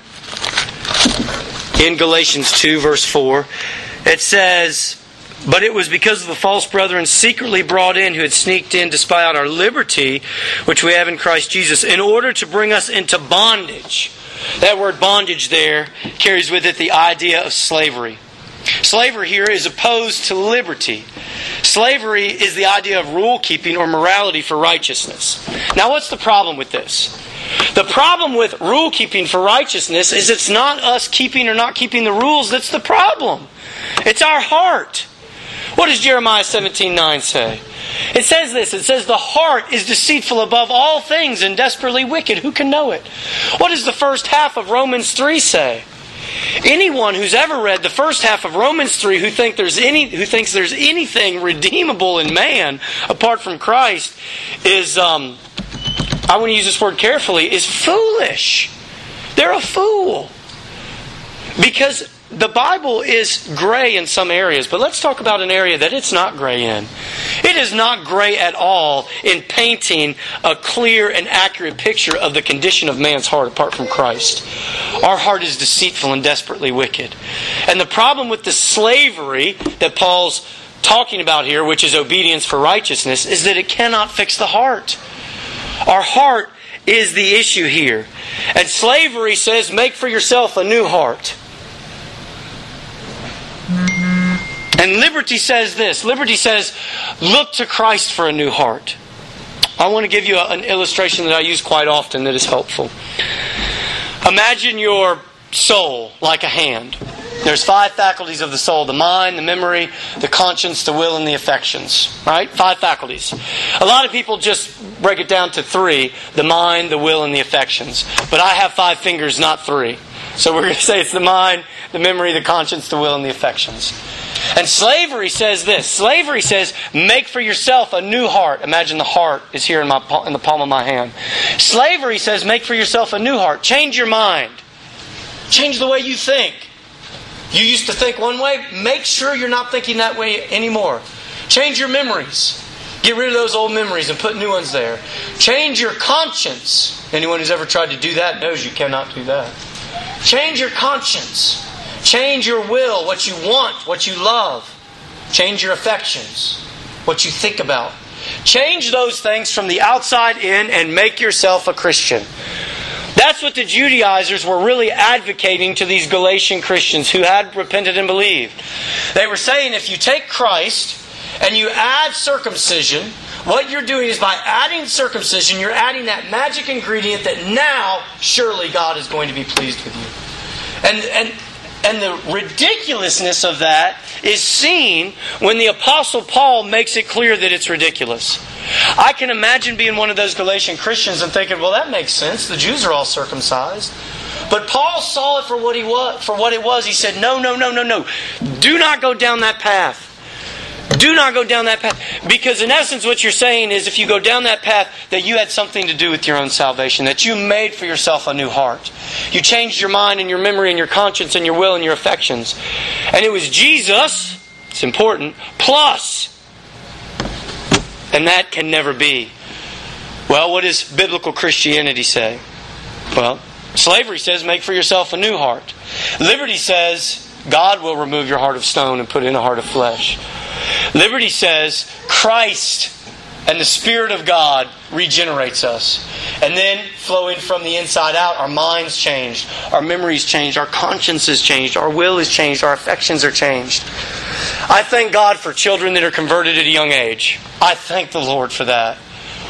in Galatians two, verse four, it says, "But it was because of the false brethren secretly brought in, who had sneaked in to spy out our liberty, which we have in Christ Jesus, in order to bring us into bondage." That word bondage there carries with it the idea of slavery. Slavery here is opposed to liberty. Slavery is the idea of rule keeping or morality for righteousness. Now, what's the problem with this? The problem with rule keeping for righteousness is it's not us keeping or not keeping the rules that's the problem. It's our heart. What does Jeremiah seventeen nine say? It says this, it says the heart is deceitful above all things and desperately wicked. Who can know it? What does the first half of Romans three say? Anyone who's ever read the first half of Romans three who think there's any who thinks there's anything redeemable in man apart from Christ is, um, I want to use this word carefully, is foolish. They're a fool. Because the Bible is gray in some areas, but let's talk about an area that it's not gray in. It is not gray at all in painting a clear and accurate picture of the condition of man's heart apart from Christ. Our heart is deceitful and desperately wicked. And the problem with the slavery that Paul's talking about here, which is obedience for righteousness, is that it cannot fix the heart. Our heart is the issue here. And slavery says, make for yourself a new heart. And liberty says this. Liberty says, look to Christ for a new heart. I want to give you an illustration that I use quite often that is helpful. Imagine your soul like a hand. There's five faculties of the soul: the mind, the memory, the conscience, the will, and the affections. Right? Five faculties. A lot of people just break it down to three: the mind, the will, and the affections. But I have five fingers, not three. So we're going to say it's the mind, the memory, the conscience, the will, and the affections. And slavery says this. Slavery says, make for yourself a new heart. Imagine the heart is here in, my, in the palm of my hand. Slavery says, make for yourself a new heart. Change your mind. Change the way you think. You used to think one way. Make sure you're not thinking that way anymore. Change your memories. Get rid of those old memories and put new ones there. Change your conscience. Anyone who's ever tried to do that knows you cannot do that. Change your conscience. Change your will, what you want, what you love. Change your affections, what you think about. Change those things from the outside in and make yourself a Christian. That's what the Judaizers were really advocating to these Galatian Christians who had repented and believed. They were saying if you take Christ and you add circumcision, what you're doing is by adding circumcision, you're adding that magic ingredient that now surely God is going to be pleased with you. And and And the ridiculousness of that is seen when the Apostle Paul makes it clear that it's ridiculous. I can imagine being one of those Galatian Christians and thinking, well, that makes sense. The Jews are all circumcised. But Paul saw it for what he was, for what it was. He said, no, no, no, no, no. Do not go down that path. Do not go down that path. Because in essence what you're saying is if you go down that path that you had something to do with your own salvation. That you made for yourself a new heart. You changed your mind and your memory and your conscience and your will and your affections. And it was Jesus, it's important, plus. And that can never be. Well, what does biblical Christianity say? Well, slavery says make for yourself a new heart. Liberty says God will remove your heart of stone and put in a heart of flesh. Liberty says Christ and the Spirit of God regenerates us. And then, flowing from the inside out, our minds changed, our memories changed, our conscience is changed, our will is changed, our affections are changed. I thank God for children that are converted at a young age. I thank the Lord for that.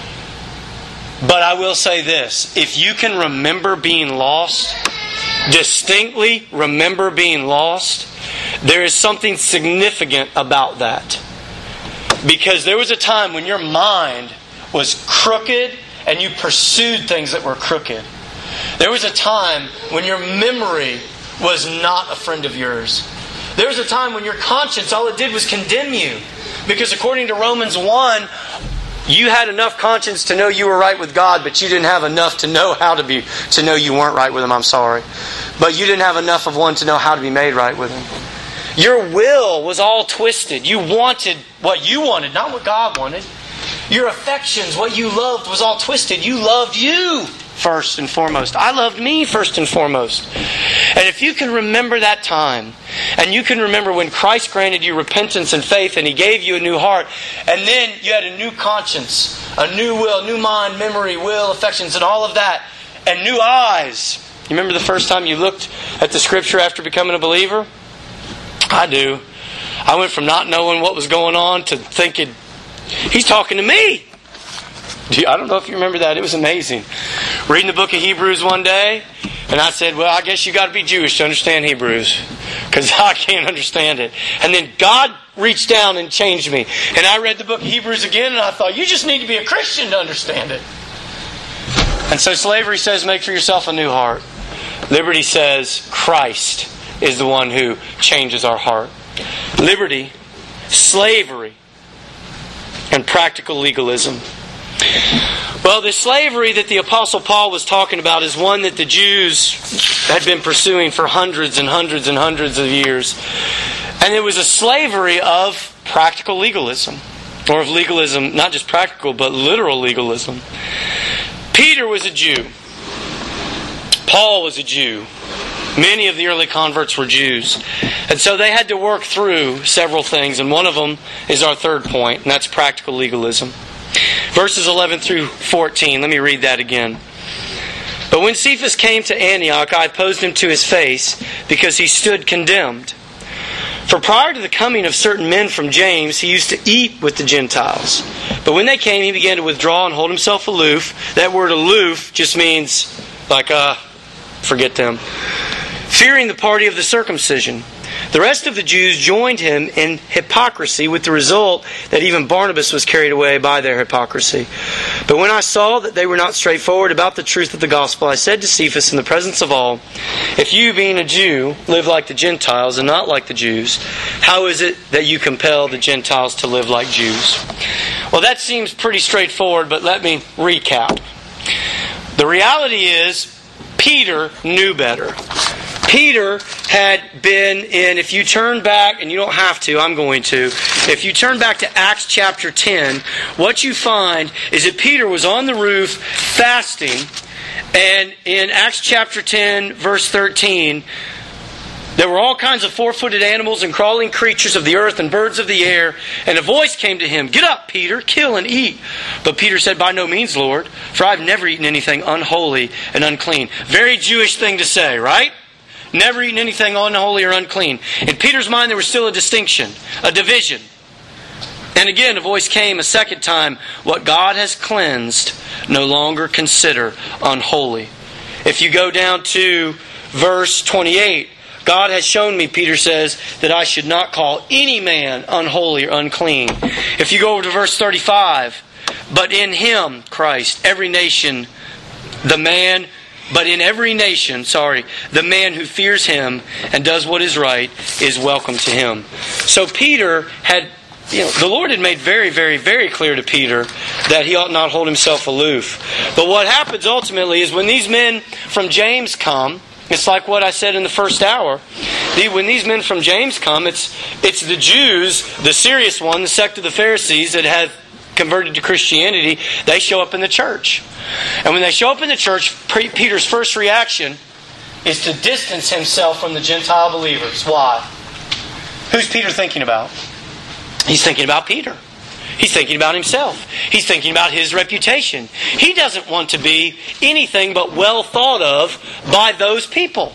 But I will say this, if you can remember being lost, distinctly remember being lost, there is something significant about that. Because there was a time when your mind was crooked and you pursued things that were crooked. There was a time when your memory was not a friend of yours. There was a time when your conscience, all it did was condemn you. Because according to Romans one, you had enough conscience to know you were right with God, but you didn't have enough to know how to be, to know you weren't right with Him. I'm sorry. But you didn't have enough of one to know how to be made right with Him. Your will was all twisted. You wanted what you wanted, not what God wanted. Your affections, what you loved, was all twisted. You loved you first and foremost. I loved me first and foremost. And if you can remember that time, and you can remember when Christ granted you repentance and faith, and He gave you a new heart, and then you had a new conscience, a new will, new mind, memory, will, affections, and all of that, and new eyes. You remember the first time you looked at the Scripture after becoming a believer? I do. I went from not knowing what was going on to thinking, He's talking to me. I don't know if you remember that. It was amazing. Reading the book of Hebrews one day, and I said, well, I guess you got to be Jewish to understand Hebrews, because I can't understand it. And then God reached down and changed me. And I read the book of Hebrews again, and I thought, you just need to be a Christian to understand it. And so slavery says, make for yourself a new heart. Liberty says, Christ is the one who changes our heart. Liberty, slavery, and practical legalism. Well, the slavery that the Apostle Paul was talking about is one that the Jews had been pursuing for hundreds and hundreds and hundreds of years. And it was a slavery of practical legalism. Or of legalism, not just practical, but literal legalism. Peter was a Jew. Paul was a Jew. Many of the early converts were Jews. And so they had to work through several things. And one of them is our third point, and that's practical legalism. Verses eleven through fourteen. Let me read that again. But when Cephas came to Antioch, I opposed him to his face, because he stood condemned. For prior to the coming of certain men from James, he used to eat with the Gentiles. But when they came, he began to withdraw and hold himself aloof. That word aloof just means, like, uh, forget them. Fearing the party of the circumcision. The rest of the Jews joined him in hypocrisy, with the result that even Barnabas was carried away by their hypocrisy. But when I saw that they were not straightforward about the truth of the gospel, I said to Cephas in the presence of all, if you, being a Jew, live like the Gentiles and not like the Jews, how is it that you compel the Gentiles to live like Jews? Well, that seems pretty straightforward, but let me recap. The reality is, Peter knew better. Peter had been in, if you turn back, and you don't have to, I'm going to. If you turn back to Acts chapter ten, what you find is that Peter was on the roof fasting, and in Acts chapter ten, verse thirteen, there were all kinds of four-footed animals and crawling creatures of the earth and birds of the air, and a voice came to him, "Get up, Peter, kill and eat." But Peter said, "By no means, Lord, for I have never eaten anything unholy and unclean." Very Jewish thing to say, right? Never eaten anything unholy or unclean. In Peter's mind, there was still a distinction, a division. And again, a voice came a second time, "What God has cleansed, no longer consider unholy." If you go down to verse twenty-eight, God has shown me, Peter says, that I should not call any man unholy or unclean. If you go over to verse thirty-five, but in Him, Christ, every nation, the man But in every nation, sorry, the man who fears Him and does what is right is welcome to Him. So Peter had, you know, the Lord had made very, very, very clear to Peter that he ought not hold himself aloof. But what happens ultimately is when these men from James come, it's like what I said in the first hour. When these men from James come, it's it's the Jews, the serious one, the sect of the Pharisees that have converted to Christianity. They show up in the church. And when they show up in the church, Peter's first reaction is to distance himself from the Gentile believers. Why? Who's Peter thinking about? He's thinking about Peter. He's thinking about himself. He's thinking about his reputation. He doesn't want to be anything but well thought of by those people.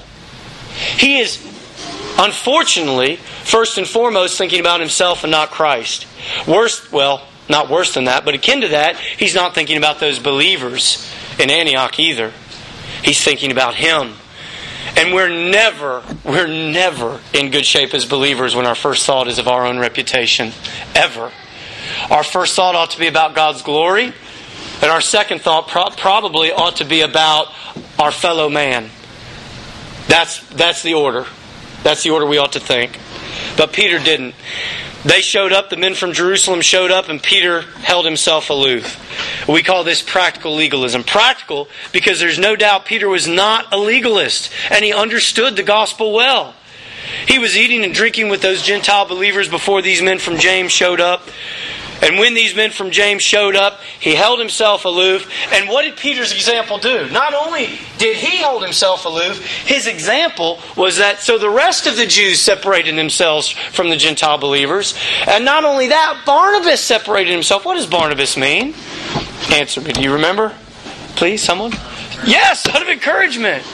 He is, unfortunately, first and foremost thinking about himself and not Christ. Worse, well, not worse than that, but akin to that, he's not thinking about those believers in Antioch either. He's thinking about him. And we're never, we're never in good shape as believers when our first thought is of our own reputation. Ever. Our first thought ought to be about God's glory, and our second thought pro- probably ought to be about our fellow man. That's, that's the order. That's the order we ought to think. But Peter didn't. They showed up, the men from Jerusalem showed up, and Peter held himself aloof. We call this practical legalism. Practical because there's no doubt Peter was not a legalist, and he understood the gospel well. He was eating and drinking with those Gentile believers before these men from James showed up. And when these men from James showed up, he held himself aloof. And what did Peter's example do? Not only did he hold himself aloof, his example was that so the rest of the Jews separated themselves from the Gentile believers. And not only that, Barnabas separated himself. What does Barnabas mean? Answer me. Do you remember? Please, someone? Yes, son of encouragement.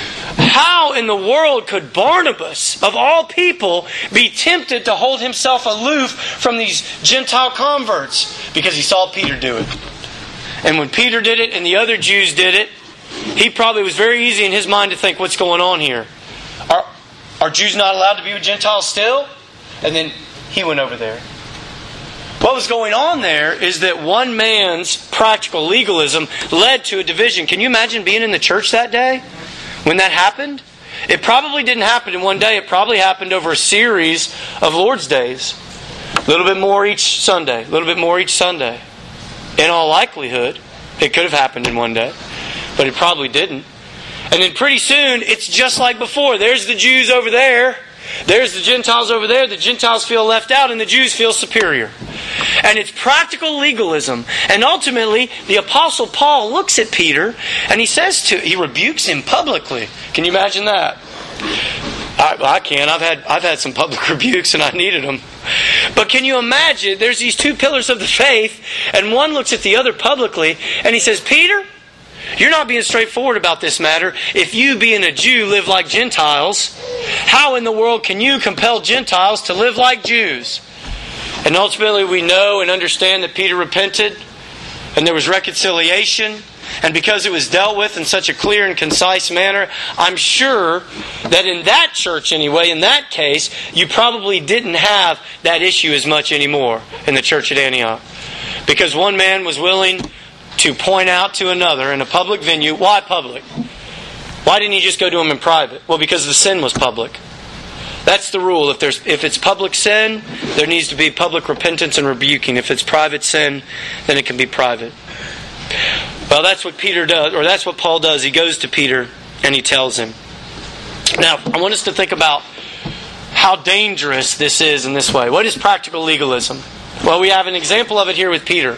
How in the world could Barnabas, of all people, be tempted to hold himself aloof from these Gentile converts? Because he saw Peter do it. And when Peter did it and the other Jews did it, he probably was very easy in his mind to think, what's going on here? Are, are Jews not allowed to be with Gentiles still? And then he went over there. What was going on there is that one man's practical legalism led to a division. Can you imagine being in the church that day? When that happened? It probably didn't happen in one day. It probably happened over a series of Lord's days. A little bit more each Sunday. A little bit more each Sunday. In all likelihood, it could have happened in one day. But it probably didn't. And then pretty soon, it's just like before. There's the Jews over there. There's the Gentiles over there. The Gentiles feel left out and the Jews feel superior. And it's practical legalism. And ultimately, the Apostle Paul looks at Peter and he says to, he rebukes him publicly. Can you imagine that? I, I can. I've had I've had some public rebukes and I needed them. But can you imagine, there's these two pillars of the faith and one looks at the other publicly and he says, Peter, You're not being straightforward about this matter. If you, being a Jew, live like Gentiles, how in the world can you compel Gentiles to live like Jews? And ultimately we know and understand that Peter repented and there was reconciliation. And because it was dealt with in such a clear and concise manner, I'm sure that in that church anyway, in that case, you probably didn't have that issue as much anymore in the church at Antioch. Because one man was willing to point out to another in a public venue. Why public? Why didn't he just go to him in private? Well, because the sin was public. That's the rule. If there's if it's public sin, there needs to be public repentance and rebuking. If it's private sin, then it can be private. Well, that's what Peter does, or that's what Paul does. He goes to Peter and he tells him. Now, I want us to think about how dangerous this is in this way. What is practical legalism? Well, we have an example of it here with Peter.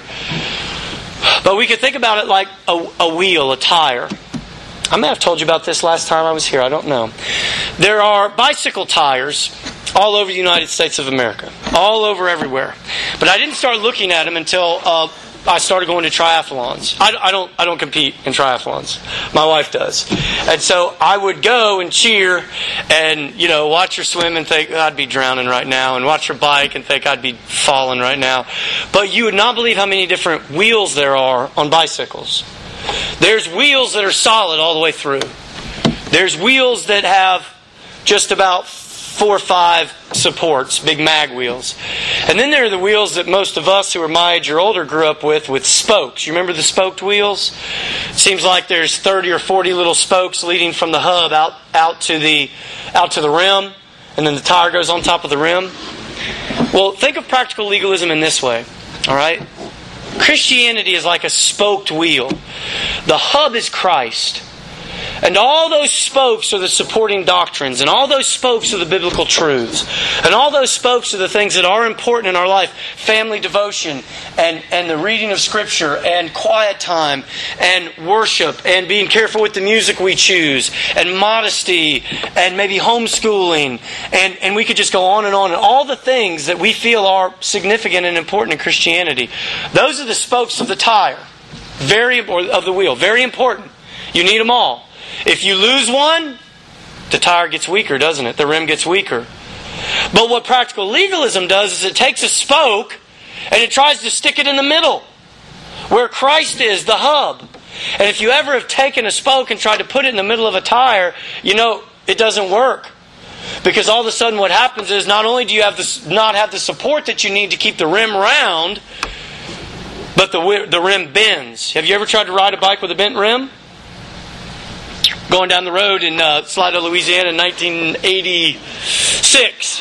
But we could think about it like a, a wheel, a tire. I may have told you about this last time I was here. I don't know. There are bicycle tires all over the United States of America. All over everywhere. But I didn't start looking at them until uh, I started going to triathlons. I, I don't I don't compete in triathlons. My wife does. And so I would go and cheer and, you know, watch her swim and think, I'd be drowning right now. And watch her bike and think I'd be falling right now. But you would not believe how many different wheels there are on bicycles. There's wheels that are solid all the way through. There's wheels that have just about four or five supports, big mag wheels. And then there are the wheels that most of us who are my age or older grew up with, with spokes. You remember the spoked wheels? It seems like there's thirty or forty little spokes leading from the hub out, out to the out to the rim, and then the tire goes on top of the rim. Well, think of practical legalism in this way. All right? Christianity is like a spoked wheel. The hub is Christ. And all those spokes are the supporting doctrines. And all those spokes are the biblical truths. And all those spokes are the things that are important in our life. Family devotion and, and the reading of Scripture and quiet time and worship and being careful with the music we choose and modesty and maybe homeschooling. And, and we could just go on and on. And all the things that we feel are significant and important in Christianity. Those are the spokes of the tire. Very, or of the wheel. Very important. You need them all. If you lose one, the tire gets weaker, doesn't it? The rim gets weaker. But what practical legalism does is it takes a spoke and it tries to stick it in the middle, where Christ is, the hub. And if you ever have taken a spoke and tried to put it in the middle of a tire, you know, it doesn't work. Because all of a sudden what happens is not only do you have this, not have the support that you need to keep the rim round, but the, the rim bends. Have you ever tried to ride a bike with a bent rim? Going down the road in uh, Slidell, Louisiana in nineteen eighty-six.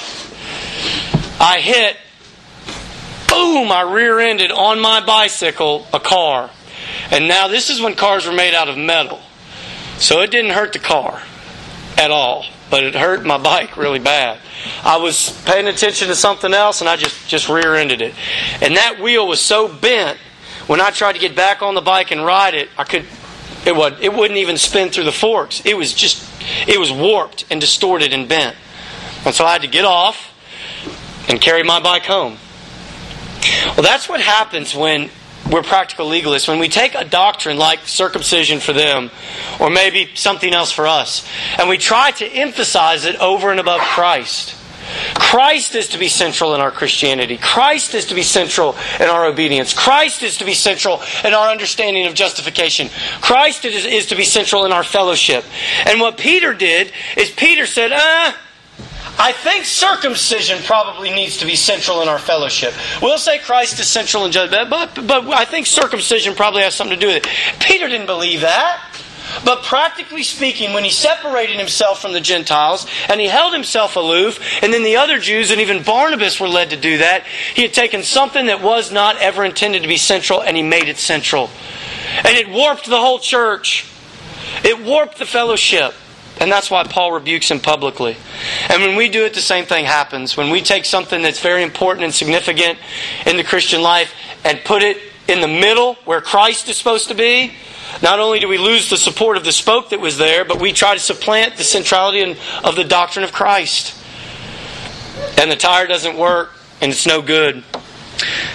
I hit, boom, I rear-ended on my bicycle a car. And now this is when cars were made out of metal. So it didn't hurt the car at all. But it hurt my bike really bad. I was paying attention to something else and I just, just rear-ended it. And that wheel was so bent, when I tried to get back on the bike and ride it, I could... It would, it wouldn't even spin through the forks. It was just, it was warped and distorted and bent. And so I had to get off and carry my bike home. Well, that's what happens when we're practical legalists. When we take a doctrine like circumcision for them, or maybe something else for us, and we try to emphasize it over and above Christ. Christ is to be central in our Christianity. Christ is to be central in our obedience. Christ is to be central in our understanding of justification. Christ is, is to be central in our fellowship. And what Peter did is Peter said, uh, I think circumcision probably needs to be central in our fellowship. We'll say Christ is central in judgment, but, but I think circumcision probably has something to do with it. Peter didn't believe that. But practically speaking, when he separated himself from the Gentiles and he held himself aloof, and then the other Jews and even Barnabas were led to do that, he had taken something that was not ever intended to be central and he made it central. And it warped the whole church. It warped the fellowship. And that's why Paul rebukes him publicly. And when we do it, the same thing happens. When we take something that's very important and significant in the Christian life and put it in the middle where Christ is supposed to be, not only do we lose the support of the spoke that was there, but we try to supplant the centrality of the doctrine of Christ. And the tire doesn't work, and it's no good.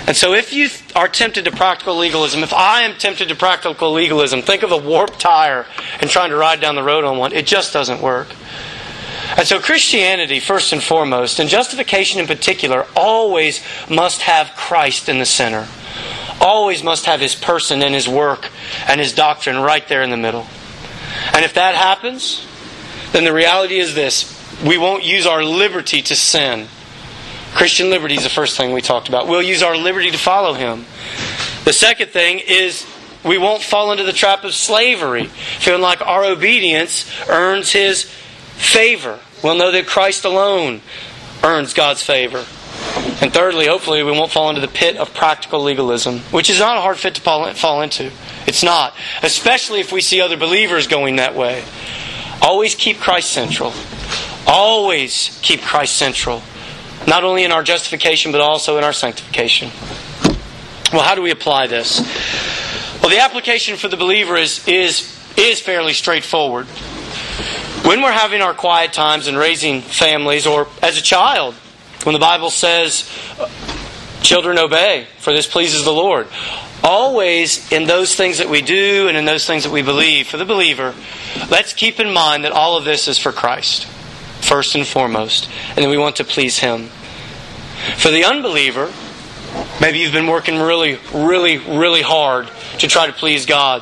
And so if you are tempted to practical legalism, if I am tempted to practical legalism, think of a warped tire and trying to ride down the road on one. It just doesn't work. And so Christianity, first and foremost, and justification in particular, always must have Christ in the center. Always must have His person and His work and His doctrine right there in the middle. And if that happens, then the reality is this: we won't use our liberty to sin. Christian liberty is the first thing we talked about. We'll use our liberty to follow Him. The second thing is we won't fall into the trap of slavery, feeling like our obedience earns His favor. We'll know that Christ alone earns God's favor. And thirdly, hopefully, we won't fall into the pit of practical legalism, which is not a hard fit to fall into. It's not. Especially if we see other believers going that way. Always keep Christ central. Always keep Christ central. Not only in our justification, but also in our sanctification. Well, how do we apply this? Well, the application for the believer is, is, is fairly straightforward. When we're having our quiet times and raising families, or as a child, when the Bible says, children obey, for this pleases the Lord. Always in those things that we do and in those things that we believe, for the believer, let's keep in mind that all of this is for Christ, first and foremost. And then we want to please Him. For the unbeliever, maybe you've been working really, really, really hard to try to please God.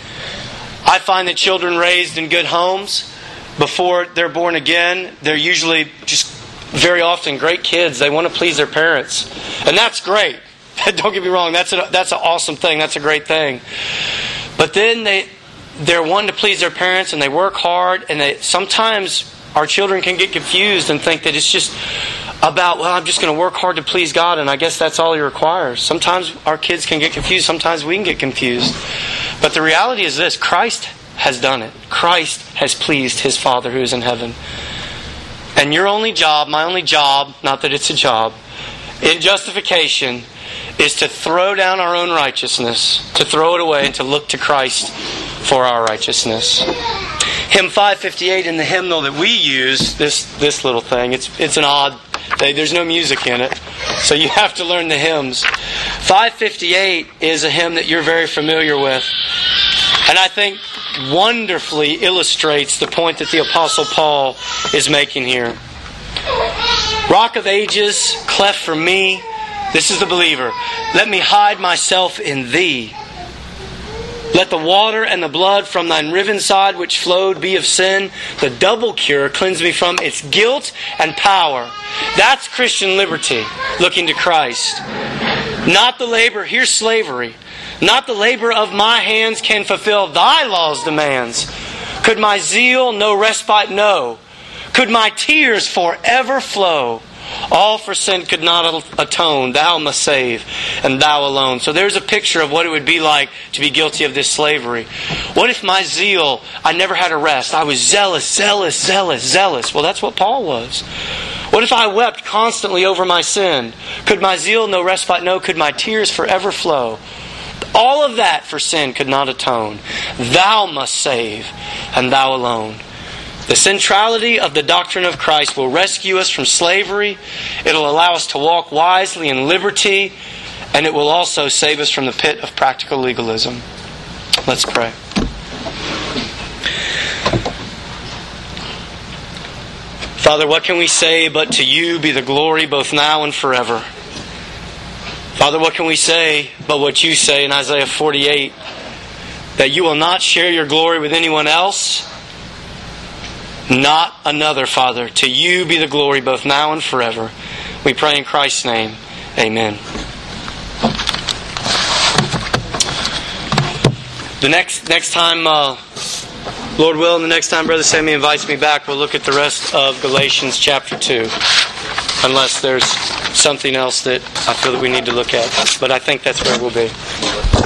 I find that children raised in good homes, before they're born again, they're usually just very often great kids. They want to please their parents. And that's great. Don't get me wrong. That's a, that's an awesome thing. That's a great thing. But then they, they're wanting to please their parents and they work hard. And they, sometimes our children can get confused and think that it's just about, well, I'm just going to work hard to please God and I guess that's all He requires. Sometimes our kids can get confused. Sometimes we can get confused. But the reality is this: Christ has done it. Christ has pleased His Father who is in heaven. And your only job, my only job, not that it's a job, in justification is to throw down our own righteousness, to throw it away and to look to Christ for our righteousness. Hymn five fifty-eight in the hymnal that we use, this this little thing, it's it's an odd thing. There's no music in it, so you have to learn the hymns. five fifty-eight is a hymn that you're very familiar with. And I think wonderfully illustrates the point that the Apostle Paul is making here. Rock of ages, cleft for me. This is the believer. Let me hide myself in Thee. Let the water and the blood from Thine riven side which flowed be of sin. The double cure cleanse me from its guilt and power. That's Christian liberty, looking to Christ. Not the labor, here's slavery. Not the labor of my hands can fulfill Thy law's demands. Could my zeal no respite know? Could my tears forever flow? All for sin could not atone. Thou must save, and Thou alone. So there's a picture of what it would be like to be guilty of this slavery. What if my zeal, I never had a rest? I was zealous, zealous, zealous, zealous. Well, that's what Paul was. What if I wept constantly over my sin? Could my zeal no respite know? Could my tears forever flow? All of that for sin could not atone. Thou must save, and Thou alone. The centrality of the doctrine of Christ will rescue us from slavery. It'll allow us to walk wisely in liberty. And it will also save us from the pit of practical legalism. Let's pray. Father, what can we say but to You be the glory both now and forever? Father, what can we say but what You say in Isaiah forty-eight? That You will not share Your glory with anyone else. Not another, Father. To You be the glory both now and forever. We pray in Christ's name. Amen. The next next time, uh, Lord willing, the next time Brother Sammy invites me back, we'll look at the rest of Galatians chapter two. Unless there's something else that I feel that we need to look at. But I think that's where we'll be.